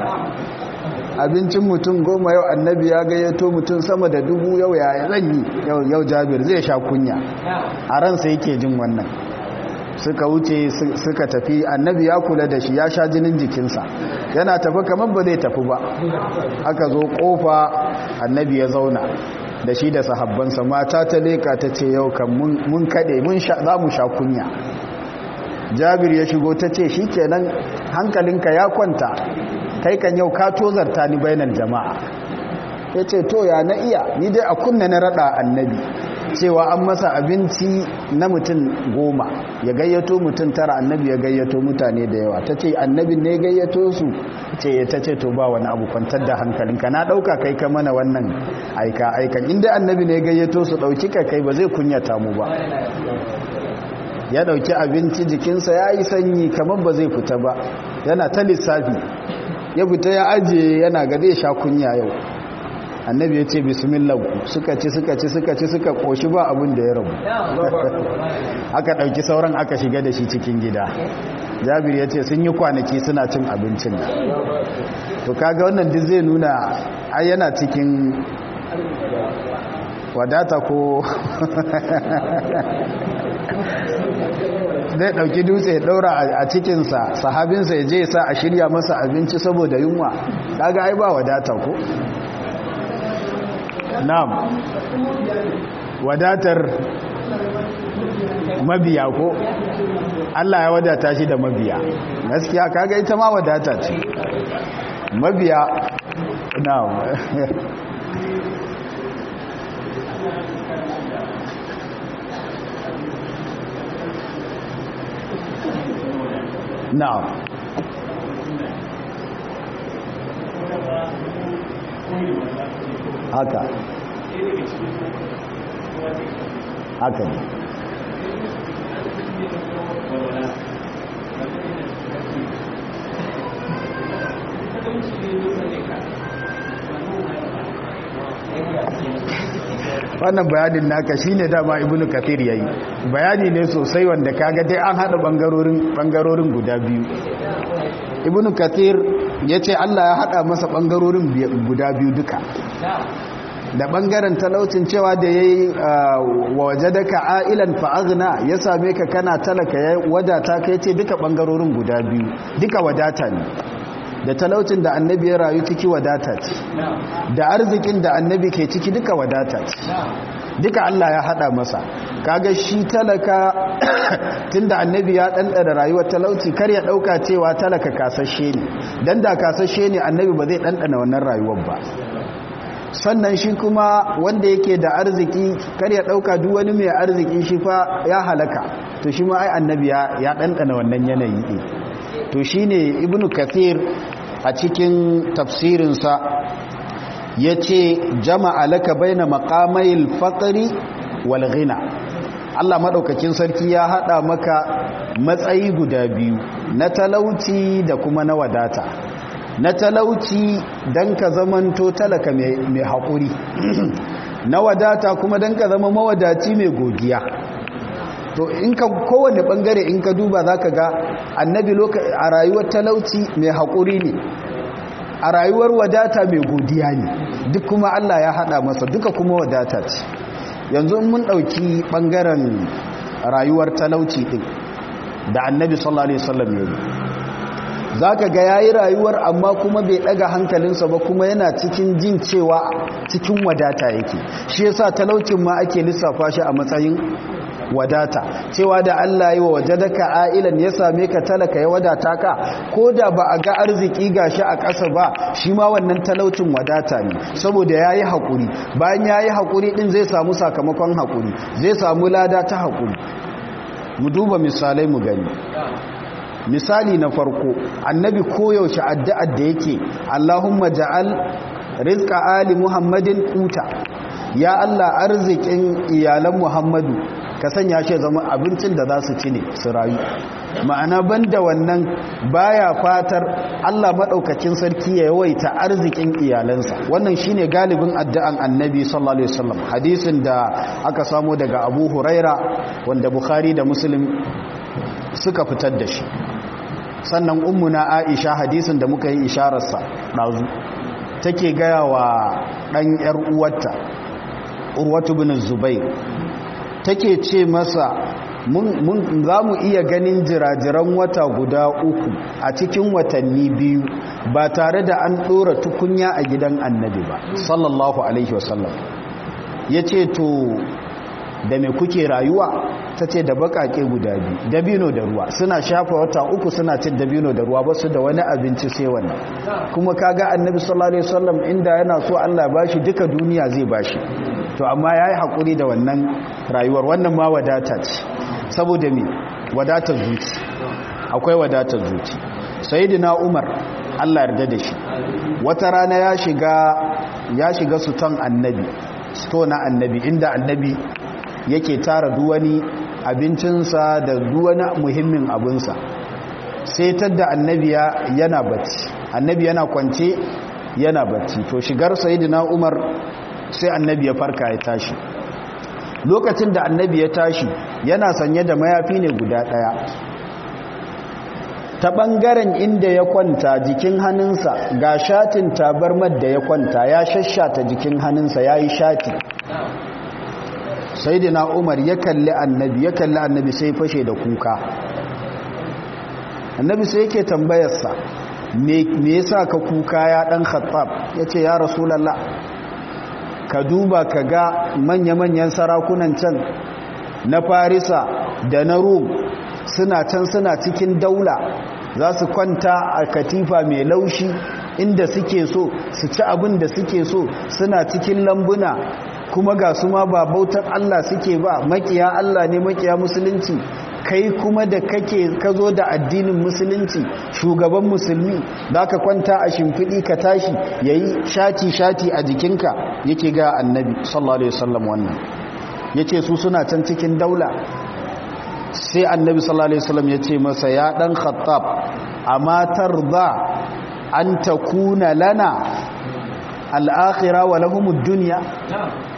abincin mutum goma yau annabi ya gayyato mutum sama da dubu yau ya zan yi yau jabir zai sha kunya a ransa yake jin wannan suka wuce suka tafi annabi ya kula da shi ya sha jinin jikinsa yana tafi kamar ba zai tafi ba aka zo kofa annabi ya zauna da shi da sahabbansa mata ta leka ta ce yau kan mun kade mun za mu sha kunya jabir ya shigo ta ce shi kenan hankalinka ya kwanta kai kan yau ka tozarta ni bainar jama'a ya ce to ya na iya ni dai a kunna na rada annabi cewa an masa abinci na mutum goma ya gayyato mutum tara annabi ya gayyato mutane da yawa ta ce annabin ne gayyato su ce ta ce to ba wani abu kwantar da hankalinka na ɗauka kai ka mana wannan aika aikan inda annabi ne gayyato su ɗauki ka kai ba zai kunyata mu ba ya ɗauki abinci jikinsa ya yi sanyi kamar ba zai fita ba yana ta lissafi ya fita ya ajiye yana ga zai sha kunya yau annabi ya ce bismillah suka ci suka ci suka ci suka koshi ba abin da ya rabu aka ɗauki sauran aka shiga da shi cikin gida jabir ya ce sun yi kwanaki suna cin abincin nan to kaga wannan duk zai nuna ai yana cikin wadata ko zai ɗauki dutse ya ɗaura a cikinsa sahabinsa ya je sa a shirya masa abinci saboda yunwa kaga ai ba wadata ko na'am wadatar mabiya ko Allah ya wadata shi da mabiya gaskiya kaga ita ma wadata ce mabiya na'am na'am haka haka ne wannan bayanin naka shine dama ibnu kathir yayi bayani ne sosai wanda kaga dai an hada bangarorin bangarorin guda biyu. Ibnu kathir yace Allah ya hada masa bangarorin guda biyu duka, da bangaren talaucin cewa da yayi wajadaka ailan fa'aghna ya same ka kana talaka ya wadata ka yace duka bangarorin guda biyu duka wadata ne. Da talaucin da annabi ya rayu ciki wadata ce, da arzikin da annabi ke ciki duka wadata ce, duka Allah ya hada masa. Kaga shi talaka tunda annabi ya dandana rayuwar talauci, kar ya dauka cewa talaka kasashe ne, dan da kasashe ne annabi ba zai dandana wannan rayuwar ba. Sannan shi kuma wanda yake da arziki, kar ya dauka duk wani mai arziki shi fa ya halaka, to shi ma ai annabi ya ya dandana wannan yanayi din. To shine ibnu kathir a cikin tafsirinsa yace jama'a laka baina maqamayil faqri wal ghina. Allah madaukakin sarki ya hada maka matsayi guda biyu, na talauci da kuma na wadata. Na talauci dan ka zamanto talaka mai haƙuri, na wadata kuma dan ka zama mawadaci mai godiya. To in ka kowane bangare in ka duba zaka ga annabi a rayuwar talauci mai haƙuri ne, a rayuwar wadata mai godiya ne, duk kuma Allah ya hada masa duka kuma wadata ce. Yanzu mun dauki bangaren rayuwar talauci din da annabi sallallahu alaihi wasallam yayi, zaka ga yayi rayuwar amma kuma bai daga hankalinsa ba, kuma yana cikin jin cewa cikin wadata yake. Shi yasa talaucin ma ake lissafa shi a matsayin wadata, cewa da Allah yi wa wajadaka ailan ya same ka talaka ya wadata ka, ko da ba a ga arziki gashi a ƙasa ba, shi ma wannan talaucin wadata ne, saboda yayi hakuri. Bayan yayi hakuri din zai samu sakamakon hakuri, zai samu lada ta hakuri. Mu duba misalai mu gani. Misali na farko, annabi koyaushe addu'ar da yake, Allahumma ja'al rizqa ali Muhammadin quta, ya Allah arzikin iyalan Muhammadu ka sanya shi zama abincin da za su ci ne su rayu. Ma'ana banda wannan baya fatar Allah madaukakin sarki ya yawaita arzikin iyalansa. Wannan shine galibin addu'an annabi sallallahu alaihi wasallam. Hadisin da aka samu daga Abu Huraira wanda Bukhari da Muslim suka fitar da shi. Sannan ummuna Aisha, hadisin da muka yi ishararsa dazu, take gaya wa dan yar uwarta Urwatu bin Zubair, take ce masa mun za mu iya ganin jirajiran wata guda uku a cikin watanni biyu ba tare da an ɗora tukunya a gidan annabi ba sallallahu alaihi wasallam. Ya ce to da me kuke rayuwa? Ta ce da bakake guda biyu, dabino da ruwa. Suna shafa wata uku suna cin dabino da ruwa, ba su da wani abinci sai wannan. Kuma kaga annabi sallallahu alaihi wasallam inda yana so Allah bashi duka duniya zai bashi, to amma yayi hakuri da wannan rayuwar. Wannan ma wadata ce, saboda me? Wadatar zuci. Akwai wadatar zuci. Sayyidina Umar Allah yarda da shi, wata rana ya shiga ya shiga suton annabi, sto na annabi, inda annabi yake tara duwani abincinsa da duwani muhimmin abinsa. Sai tadda annabi yana bacci, annabi yana kwance yana bacci. To shigar sayyidina Umar sai annabi ya farka ya tashi. Lokacin da annabi ya tashi yana sanye da mayafi ne guda daya, ta bangaren inda ya kwanta jikin hannunsa ga shatin tabarmar da ya kwanta ya shashata jikin hannunsa yayi shati. Sayyidina Umar ya kalli annabi ya kalli annabi sai fashe da kuka. Annabi sai yake tambayarsa, me me yasa ka kuka ya dan Khattab? Yace ya Rasulullah, ka duba ka ga manya-manyan sarakunan can na Farisa da na Rum suna can suna cikin daula, za su kwanta a katifa mai laushi inda suke so, su ci abin da suke so, suna cikin lambuna, kuma ga su ma ba bautar Allah suke ba, makiya Allah ne, makiya musulunci. Kai kuma da kake ka zo da addinin musulunci, shugaban musulmi, za ka kwanta a shimfiɗi ka tashi yayi shati-shati a jikinka? Yake ga annabi sallallahu alaihi wasallam wannan, yace su suna can cikin daula. Sai annabi sallallahu alaihi wasallam yace masa, ya dan Khattab, amma tarda an takuna lana al-akhirah wa lahum ad-dunya?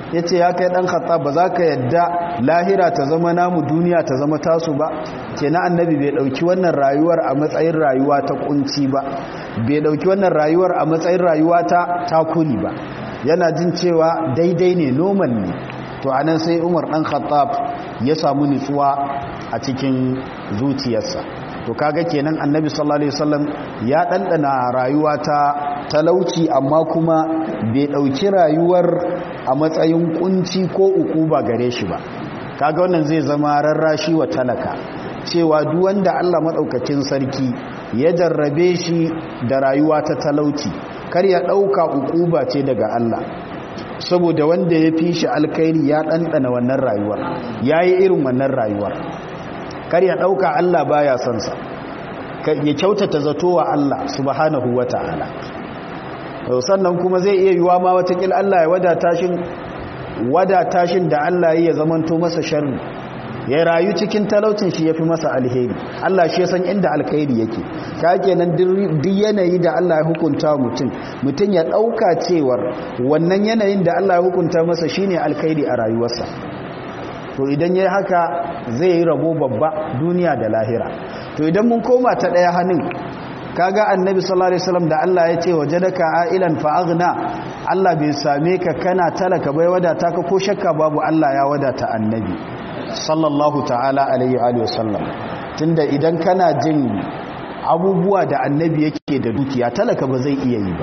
ya ce ya kai ɗan Khattab ba za ka yadda lahira ta zama namu duniya ta zama tasu ba ke na annabi bai ɗauki wannan rayuwar a matsayin rayuwa ta kunci ba bai ɗauki wannan rayuwar a matsayin rayuwa ta takuri ba yana jin cewa daidai ne normal ne to anan sai Umar ɗan Khattab ya samu nutsuwa a cikin zuciyarsa to kaga kenan annabi sallallahu alaihi wasallam ya dandana rayuwa ta talauci amma kuma bai dauki rayuwar a matsayin kunci ko ukuba gare shi ba kaga wannan zai zama rarrashi wa talaka cewa duk wanda Allah madaukakin sarki ya jarrabe shi da rayuwa ta talauci kar ya dauka ukuba ce daga Allah saboda wanda ya fi shi alkhairi ya dandana wannan rayuwar yayi irin wannan rayuwar kar ya dauka Allah baya son sa ya kyautata zato wa Allah subhanahu wataala sannan kuma zai iya yiwa ma watakil Allah ya wadata shin wadata shin da Allah ya zamanto masa sharri ya rayu cikin talaucin shi yafi masa alheri Allah shi ya san inda alkhairi yake ka kenan duk yanayi da Allah ya hukunta mutum mutum ya dauka cewar wannan yanayin da Allah ya hukunta masa shine alkhairi a rayuwarsa to idan yayi haka zai yi rabo babba duniya da lahira to idan mun koma ta daya hannun kaga annabi sallallahu alaihi wasallam da Allah ya ce wajadaka ailan fa aghna Allah bai same ka kana talaka bai wadata ka ko shakka babu Allah ya wadata annabi sallallahu ta'ala alaihi wa sallam tunda idan kana jin abubuwa da annabi yake da dukiya talaka ba zai iya yi ba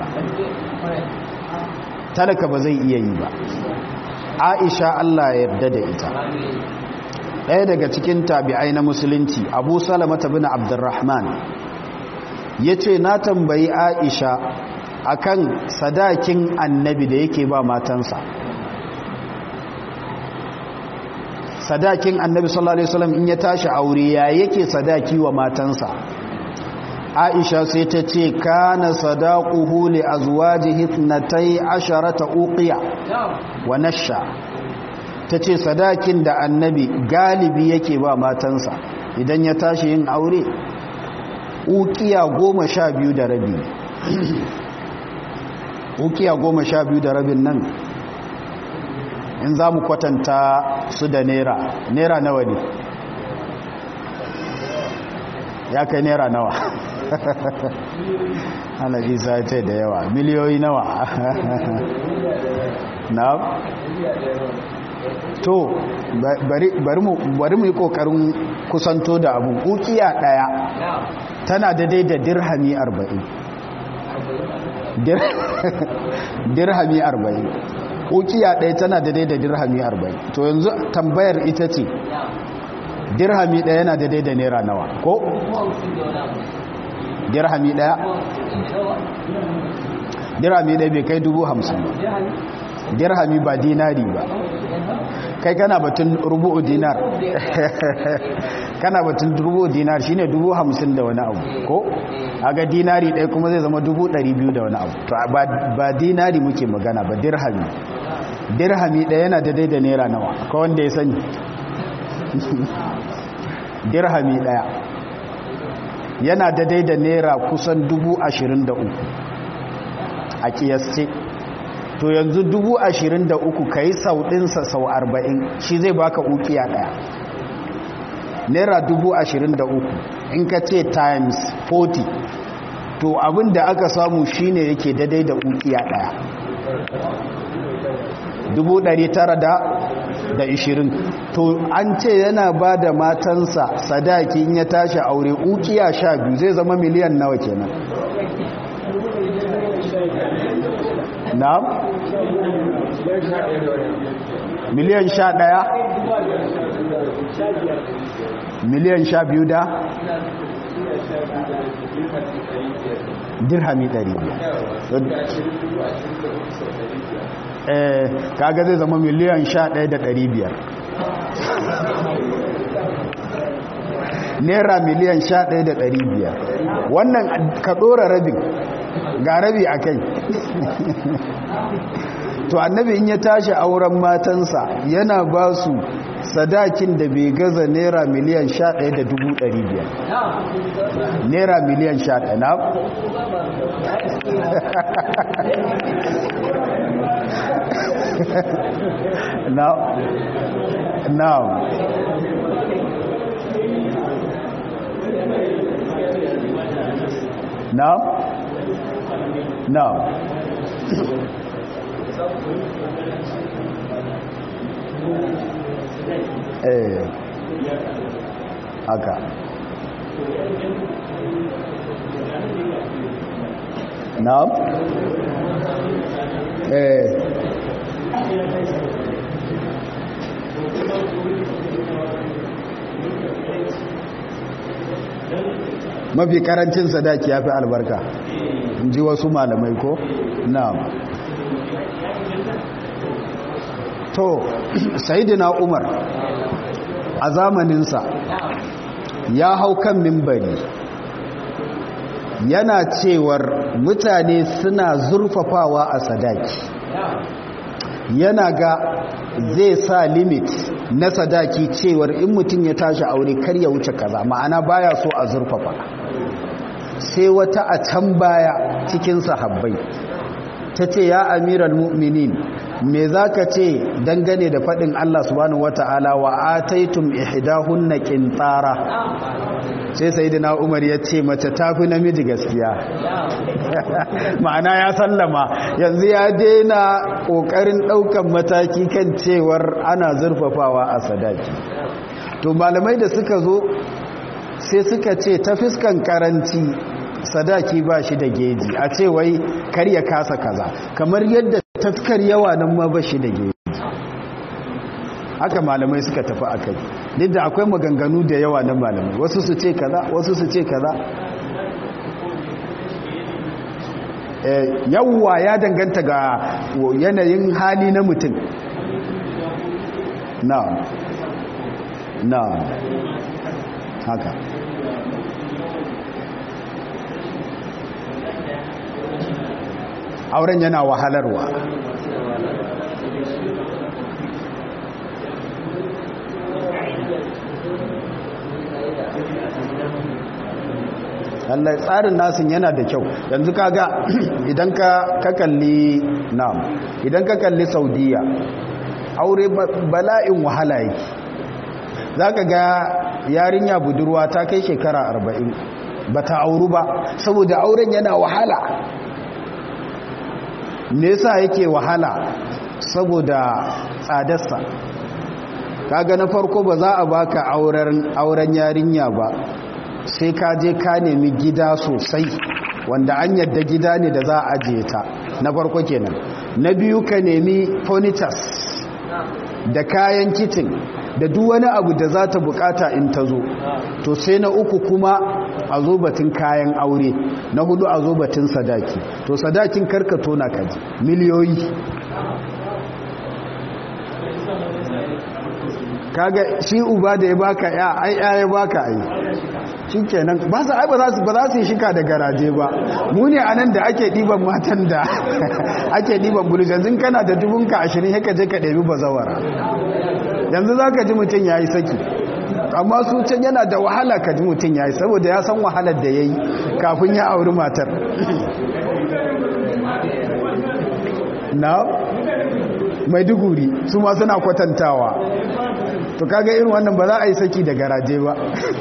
talaka ba zai iya yi ba Aisha Allah ya yarda da ita ɗaya daga cikin tabi'ai na musulunci Abu Salama bin Abdurrahman yace na tambayi Aisha akan sadakin annabi da yake ba matansa sadakin annabi sallallahu alaihi wasallam in ya tashi aure ya yake sadaki wa matansa Aisha sai ta ce kana sadaquhu li azwajihi ithnatay asharata uqiya wa nasha tace sadakin da annabi galibi yake ba matansa idan ya tashi yin aure uqiya goma sha biyu da rabi uqiya goma sha biyu da rabin nan in za mu kwatanta su da naira naira nawa ne ya kai naira nawa ana isa ce da yawa miliyoyi nawa na to bari mu yi kokarin kusanto da abu ukiya daya tana daidai da dirhami arba'in dirhami arba'in ukiya daya tana daidai da dirhami arba'in to yanzu tambayar ita ce dirhami daya yana daidai da naira nawa ko dirhami daya dirhami daya bai kai dubu hamsin ba dirhami ba dinari ba kai kana batun rubu'u dinar kana batun rubu'u dinar shine dubu hamsin da wani abu ko aga dinari daya kuma zai zama dubu ɗari biyu da wani abu to ba dinari muke magana ba dirhami dirhami daya yana daidai da naira nawa ko wanda ya sani dirhami daya yana daidai da naira kusan dubu ashirin da uku a kiyasce to yanzu dubu ashirin da uku ka yi sauɗinsa sau arba'in shi zai baka ukiya ɗaya naira dubu ashirin da uku in ka ce times forty to abin da aka samu shine yake daidai da ukiya ɗaya dubu ɗari tara da ishirin to an ce yana ba da matansa sadaki in ya tashi aure ukiya sha biyu zai zama miliyan nawa kenan na miliyan sha ɗaya miliyan sha biyu da dirhami ɗari eh kaga zai zama miliyan sha ɗaya da ɗari biyar naira miliyan sha ɗaya da ɗari biyar wannan ka ɗora rabin ga rabi a kai to annabi in ya tashi auren matansa yana ba su sadakin da bai gaza naira miliyan sha ɗaya da dubu ɗari biyar naira miliyan sha ɗaya na now now now now eh haka now eh mafi karancin sadaki ya fi albarka in ji wasu malamai ko na'am to sayyidina umar a zamaninsa ya hau kan mimbari yana cewar mutane suna zurfafawa a sadaki yana ga zai sa limit na sadaki cewar in mutum ya tashi aure kar ya wuce kaza ma'ana baya so a zurfafa sai wata a can baya cikin sahabbai ta ce ya amiral mu'minin me za ka ce dangane da faɗin Allah subhanahu wata'ala wa ataitum ihdahunna qintara sai sayyidina Umar ya ce mace tafi namiji gaskiya ma'ana ya sallama yanzu ya daina kokarin daukan mataki kan cewar ana zurfafawa a sadaki to malamai da suka zo sai suka ce ta fiskan karanci sadaki ba shi da geji a ce wai kar ya kasa kaza kamar yadda tafkar yawa nan ma ba shi da geji haka malamai suka tafi a kai duk da akwai maganganu da yawa na malamai wasu su ce kaza wasu su ce kaza yawwa ya danganta ga yanayin hali na mutum na na haka auren yana wahalarwa lallai tsarin nasin yana da kyau yanzu kaga idan ka kalli na'am idan ka kalli saudiya aure bala'in wahala yake zaka ga yarinya budurwa ta kai shekara arba'in bata auru ba saboda auren yana wahala me yasa yake wahala saboda tsadarsa kaga na farko ba za a baka auren auren yarinya ba sai ka je ka nemi gida sosai wanda an yadda gida ne da za a ajiye ta na farko kenan na biyu ka nemi furnitures da kayan kitchen da duk wani abu da za ta bukata in ta zo to sai na uku kuma a zo batun kayan aure na hudu a zo batun sadaki to sadakin karka tona kaji miliyoyi kaga shi uba da ya baka ya ai ya baka ai shikenan ba za ai ba za su ba za su shika da garaje ba mu ne anan da ake diban matan da ake diban bulus yanzu kana da dubunka ashirin haka je ka ɗebi bazawara yanzu zaka ji mutun yayi saki amma su can yana da wahala ka ji mutun yayi saboda ya san wahalar da yayi kafin ya auri matar na Maiduguri su ma suna kwatantawa to kaga irin wannan ba za a yi saki da garaje ba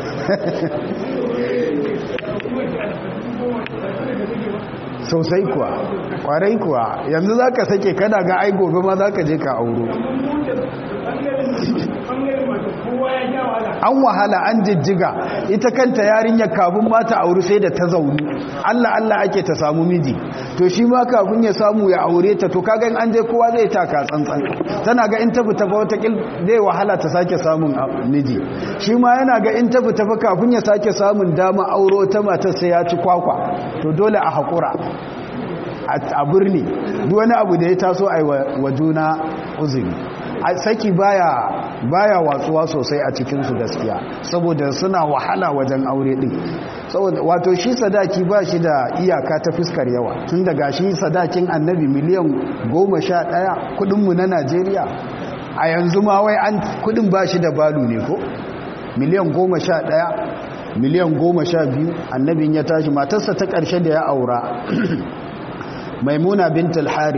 sosai kuwa kwarai kuwa yanzu za ka sake kada ga ai gobe ma za ka je ka auro an wahala an jijjiga ita kanta yarinyar kafin ma ta auri sai da ta zaunu Allah Allah ake ta samu miji to shi ma kafin ya samu ya aure ta to kaga in an je kowa zai taka tsantsan tana ga in ta fita fa wata kil zai wahala ta sake samun miji shi ma yana ga in ta fita fa kafin ya sake samun dama auro ta matar sai ya ci kwakwa to dole a hakura a birni duk wani abu da ya taso ai wa juna uzuri saki baya baya watsuwa sosai a cikin su gaskiya saboda suna wahala wajen aure din saboda wato shi sadaki ba shi da iyaka ta fuskar yawa tun daga shi sadakin annabi miliyan goma sha ɗaya kudinmu na Najeriya a yanzu ma wai an kudin ba shi da balu ne ko miliyan goma sha ɗaya miliyan goma sha biyu annabin ya tashi matarsa ta ƙarshe da ya aura maimuna bintul harith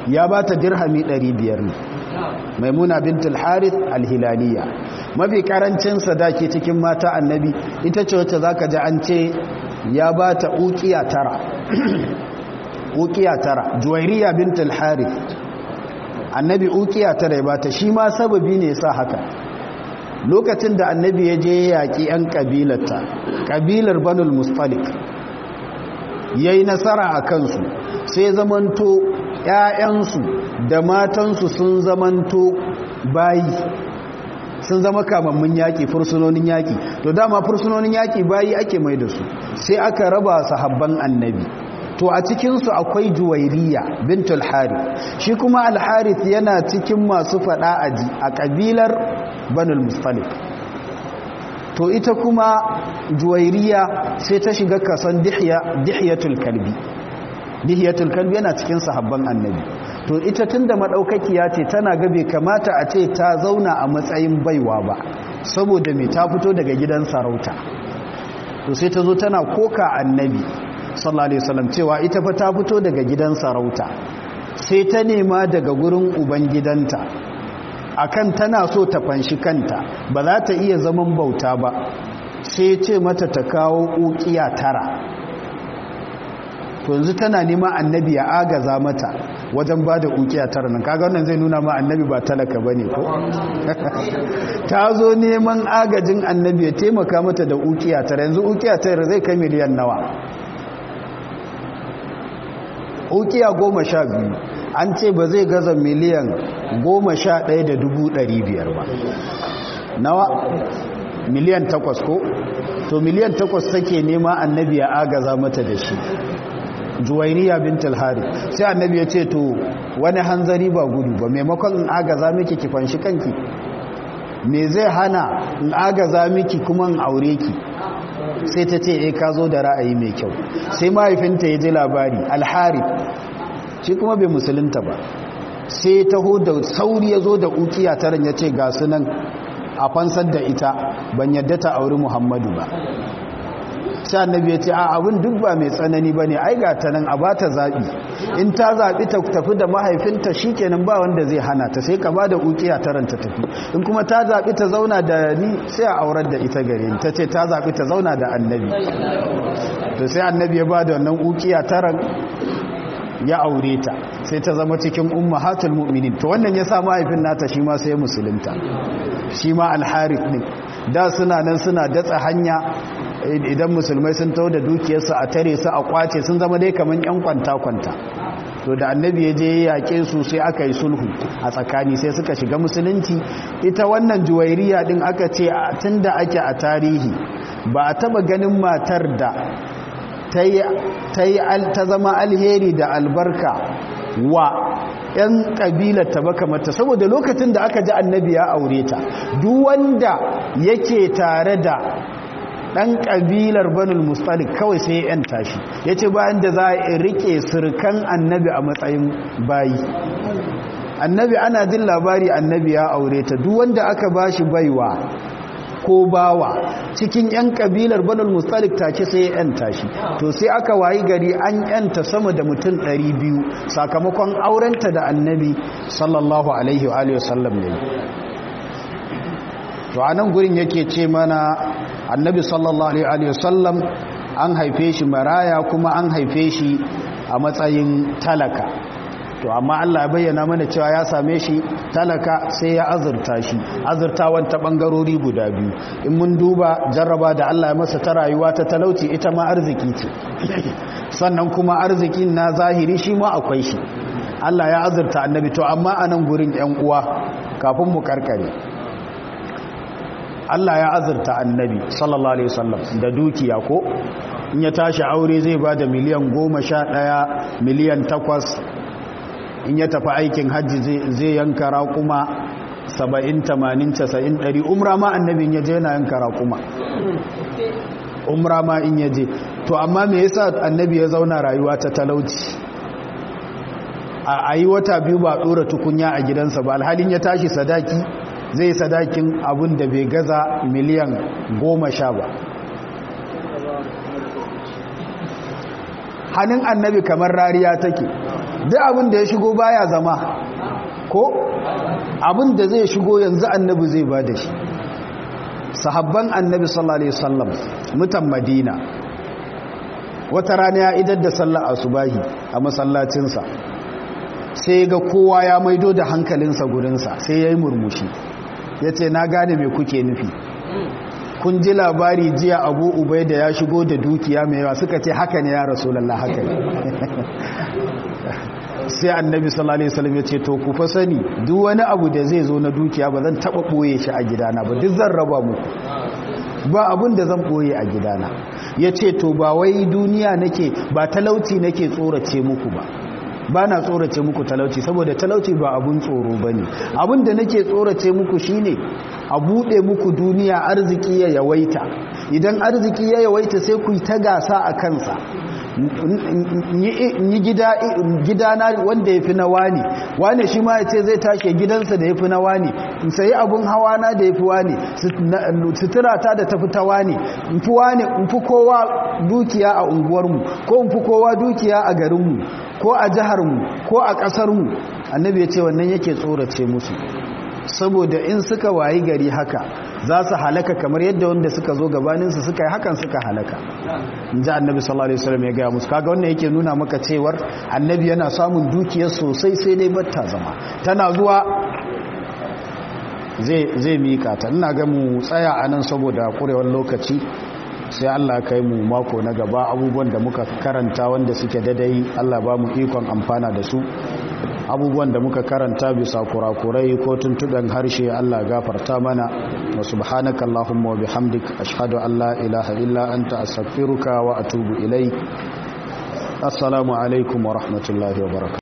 ya ba ta dirhami ɗari biyar ne. Maimuna bintul harith al-hilaliya mafi karancin sadaki cikin mata annabi ita ce wacce zaka ji an ce ya ba ta uqiya tara uqiya tara. Juwairiya bintul harith annabi uqiya tara ya ba ta, shi ma sababi ne sa haka. Lokacin da annabi ya je yaƙi 'yan ƙabilarta ƙabilar banul mustalik ya yi nasara a kansu, sai zamanto 'ya'yansu da matansu sun zamanto bayi, sun zama kamammun yaƙi, fursunonin yaƙi. To dama fursunonin yaƙi bayi ake mai da su, sai aka raba sahabban annabi. To a cikinsu akwai Juwairiya bintul Harith, shi kuma al-Harith yana cikin masu faɗa aji a ƙabilar banul mustalik. To ita kuma Juwairiya sai ta shiga kasan dihiyatul kalbi. Dihiyatul kalbi yana cikin sahabban annabi. To ita tunda madaukakiya ce tana ga bai kamata a ce ta zauna a matsayin baiwa ba, saboda me ta fito daga gidan sarauta. To sai ta zo tana koka annabi sallallahu alaihi wasallam cewa ita fa ta fito daga gidan sarauta, sai ta nema daga gurin ubangidanta akan tana so ta fanshi kanta, ba za ta iya zaman bauta ba, sai ce mata ta kawo uqiya tara. To yanzu tana nema annabi ya agaza mata wajen bada uqiya tara nan. Kaga wannan zai nuna ma annabi ba talaka bane ko ta zo neman agajin annabi ya taimaka mata da uqiya tara. Yanzu uqiya tara zai kai miliyan nawa? Uqiya goma sha biyu, an ce ba zai gaza miliyan goma sha ɗaya da dubu ɗari biyar ba. Nawa? Miliyan takwas ko? To miliyan takwas take nema annabi ya agaza mata da shi. Juwairiya bintul Harith. Sai annabi ya ce to wani hanzari ba gudu ba, maimakon in agaza miki ki fanshi kanki, me zai hana in agaza miki kuma in aure ki? Sai ta ce eh ka zo da ra'ayi mai kyau. Sai mahaifinta ya ji labari, al-Harith shi kuma bai musulunta ba, sai taho da sauri ya zo da uqiya taran ya ce ga sunan a fansar da ita, ban yadda ta auri Muhammadu ba. Sai annabi ya ce a abin duk ba mai tsanani bane, ai ga ta nan a bata zabi, in ta zabi ta tafi da mahaifinta shikenan ba wanda zai hana ta, sai ka bada uqiya taran ta tafi. In kuma ta zabi ta zauna da ni sai a aurar da ita gare ni. Tace ta zabi ta zauna da annabi. To sai annabi ya bada wannan uqiya taran ya aure ta, sai ta zama cikin ummahatul mu'minin. To wannan yasa mahaifin nata shi ma sai musulunta, shi ma al-Harith din. Da suna nan suna datsa hanya, idan musulmai sun tawo da dukiyarsu a tare su a kwace, sun zama dai kaman yan kwanta-kwanta. To da annabi ya je ya yake su sai aka yi sulhu a tsakani, sai suka shiga musulunci. Ita wannan Juwairiya din aka ce tunda ake a tarihi ba a taba ganin matar da ta zama alheri da albarka wa 'yan ƙabilar ta baka mata, saboda lokacin da aka ji annabi ya aure ta, duk wanda yake tare da ɗan ƙabilar banul mustalik kawai sai ya 'yan tashi, ya ce bayan da za a riƙe surkan annabi a matsayin bayi. Annabi ana jin labari annabi ya aure ta, duk wanda aka ba shi baiwa ko bawa cikin 'yan kabilar banul mustalik take sai ya yanta shi. To sai aka wayi gari an yanta sama da mutum ɗari biyu sakamakon aurenta da annabi sallallahu alaihi wa sallam ne. To a nan gurin yake ce mana annabi sallallahu alaihi wa sallam an haife shi maraya kuma an haife shi a matsayin talaka. To amma Allah ya bayyana mana cewa ya same shi talaka sai ya azurta shi, azurtawan ta bangarori guda biyu. In mun duba jarraba da Allah ya masa ta rayuwa ta talauci, ita ma arziki ce, sannan kuma arzikin na zahiri shi ma akwai shi. Allah ya azurta annabi. To amma a nan gurin yan uwa kafin mu karkare, Allah ya azurta annabi sallallahu alaihi wasallam da dukiya ko in ya tashi aure zai ba da miliyan goma sha ɗaya, miliyan takwas. In ya tafi aikin hajji zai yanka raƙuma saba'in, tamanin, casa'in, ɗari. Umra ma annabin ya je yana yanka raƙuma, umra ma in ya je. To amma me yasa annabi ya zauna rayuwa ta talauci? A yi wata biyu ba ɗora tukunya a gidansa ba, alhalin ya tashi sadaki zai sadakin abin da bai gaza miliyan goma sha ba. Hannun annabi kamar rariya take, duk abin da ya shigo baya zama ko abin da zai shigo yanzu annabi zai ba da shi. Sahabban annabi sallallahu alaihi wasallam mutan Madina wata rana ya idar da sallar asubahi a masallacinsa sai ga kowa ya maido da hankalinsa gurinsa sai ya yi murmushi ya ce na gane mai kuke nufi, kun ji labari jiya Abu Ubaida ya shigo da dukiya mai yawa, suka ce haka ne ya Rasulullah haka ne. Sai annabi sallallahu alaihi wasallam ya ce to ku fa sani duk wani abu da zai zo na dukiya ba zan taba boye shi a gidana ba, duk zan raba muku, ba abun da zan boye a gidana. Ya ce to ba wai duniya nake, ba talauci nake tsorace muku ba, ba na tsorace muku talauci saboda talauci ba abun tsoro ba ne. Abun da nake tsorace muku shine a buɗe muku duniya, arziki ya yawaita. Idan arziki ya yawaita sai ku yi ta gasa a kansa, yi gidana wanda ya fi na wani, wani shi ma ya ce zai tashe gidansa da ya fi na wani, in sayi abun hawa na da ya fi wani, suturata da ta fi ta wani, in fi wani, in fi kowa dukiya a unguwarmu, ko in fi kowa dukiya a garinmu, ko a jiharmu, ko a ƙasarmu. Annabi ya ce wannan yake tsorace musu, saboda in suka wayi gari haka za su halaka kamar yadda wanda suka zo gabaninsu suka yi hakan suka halaka. In ji annabi sallallahu alaihi wasallam ya gaya musu. Kaga wannan yake nuna maka cewar annabi yana samun dukiyar sosai sai dai batta zama, tana zuwa zai zai mika ta. Ina ga mu tsaya anan saboda kurewar lokaci, sai Allah kai mu mako na gaba. Abubuwan da muka karanta wanda suke dadai Allah ba mu ikon amfana da su, abubuwan da muka karanta bisa kurakurai ko tuntuɓen harshe Allah gafarta mana. Wa subhanaka Allahumma wa bihamdik ashhadu an la ilaha illa anta astaghfiruka wa atubu ilaik. Assalamu alaikum wa rahmatullahi wa barakatuh.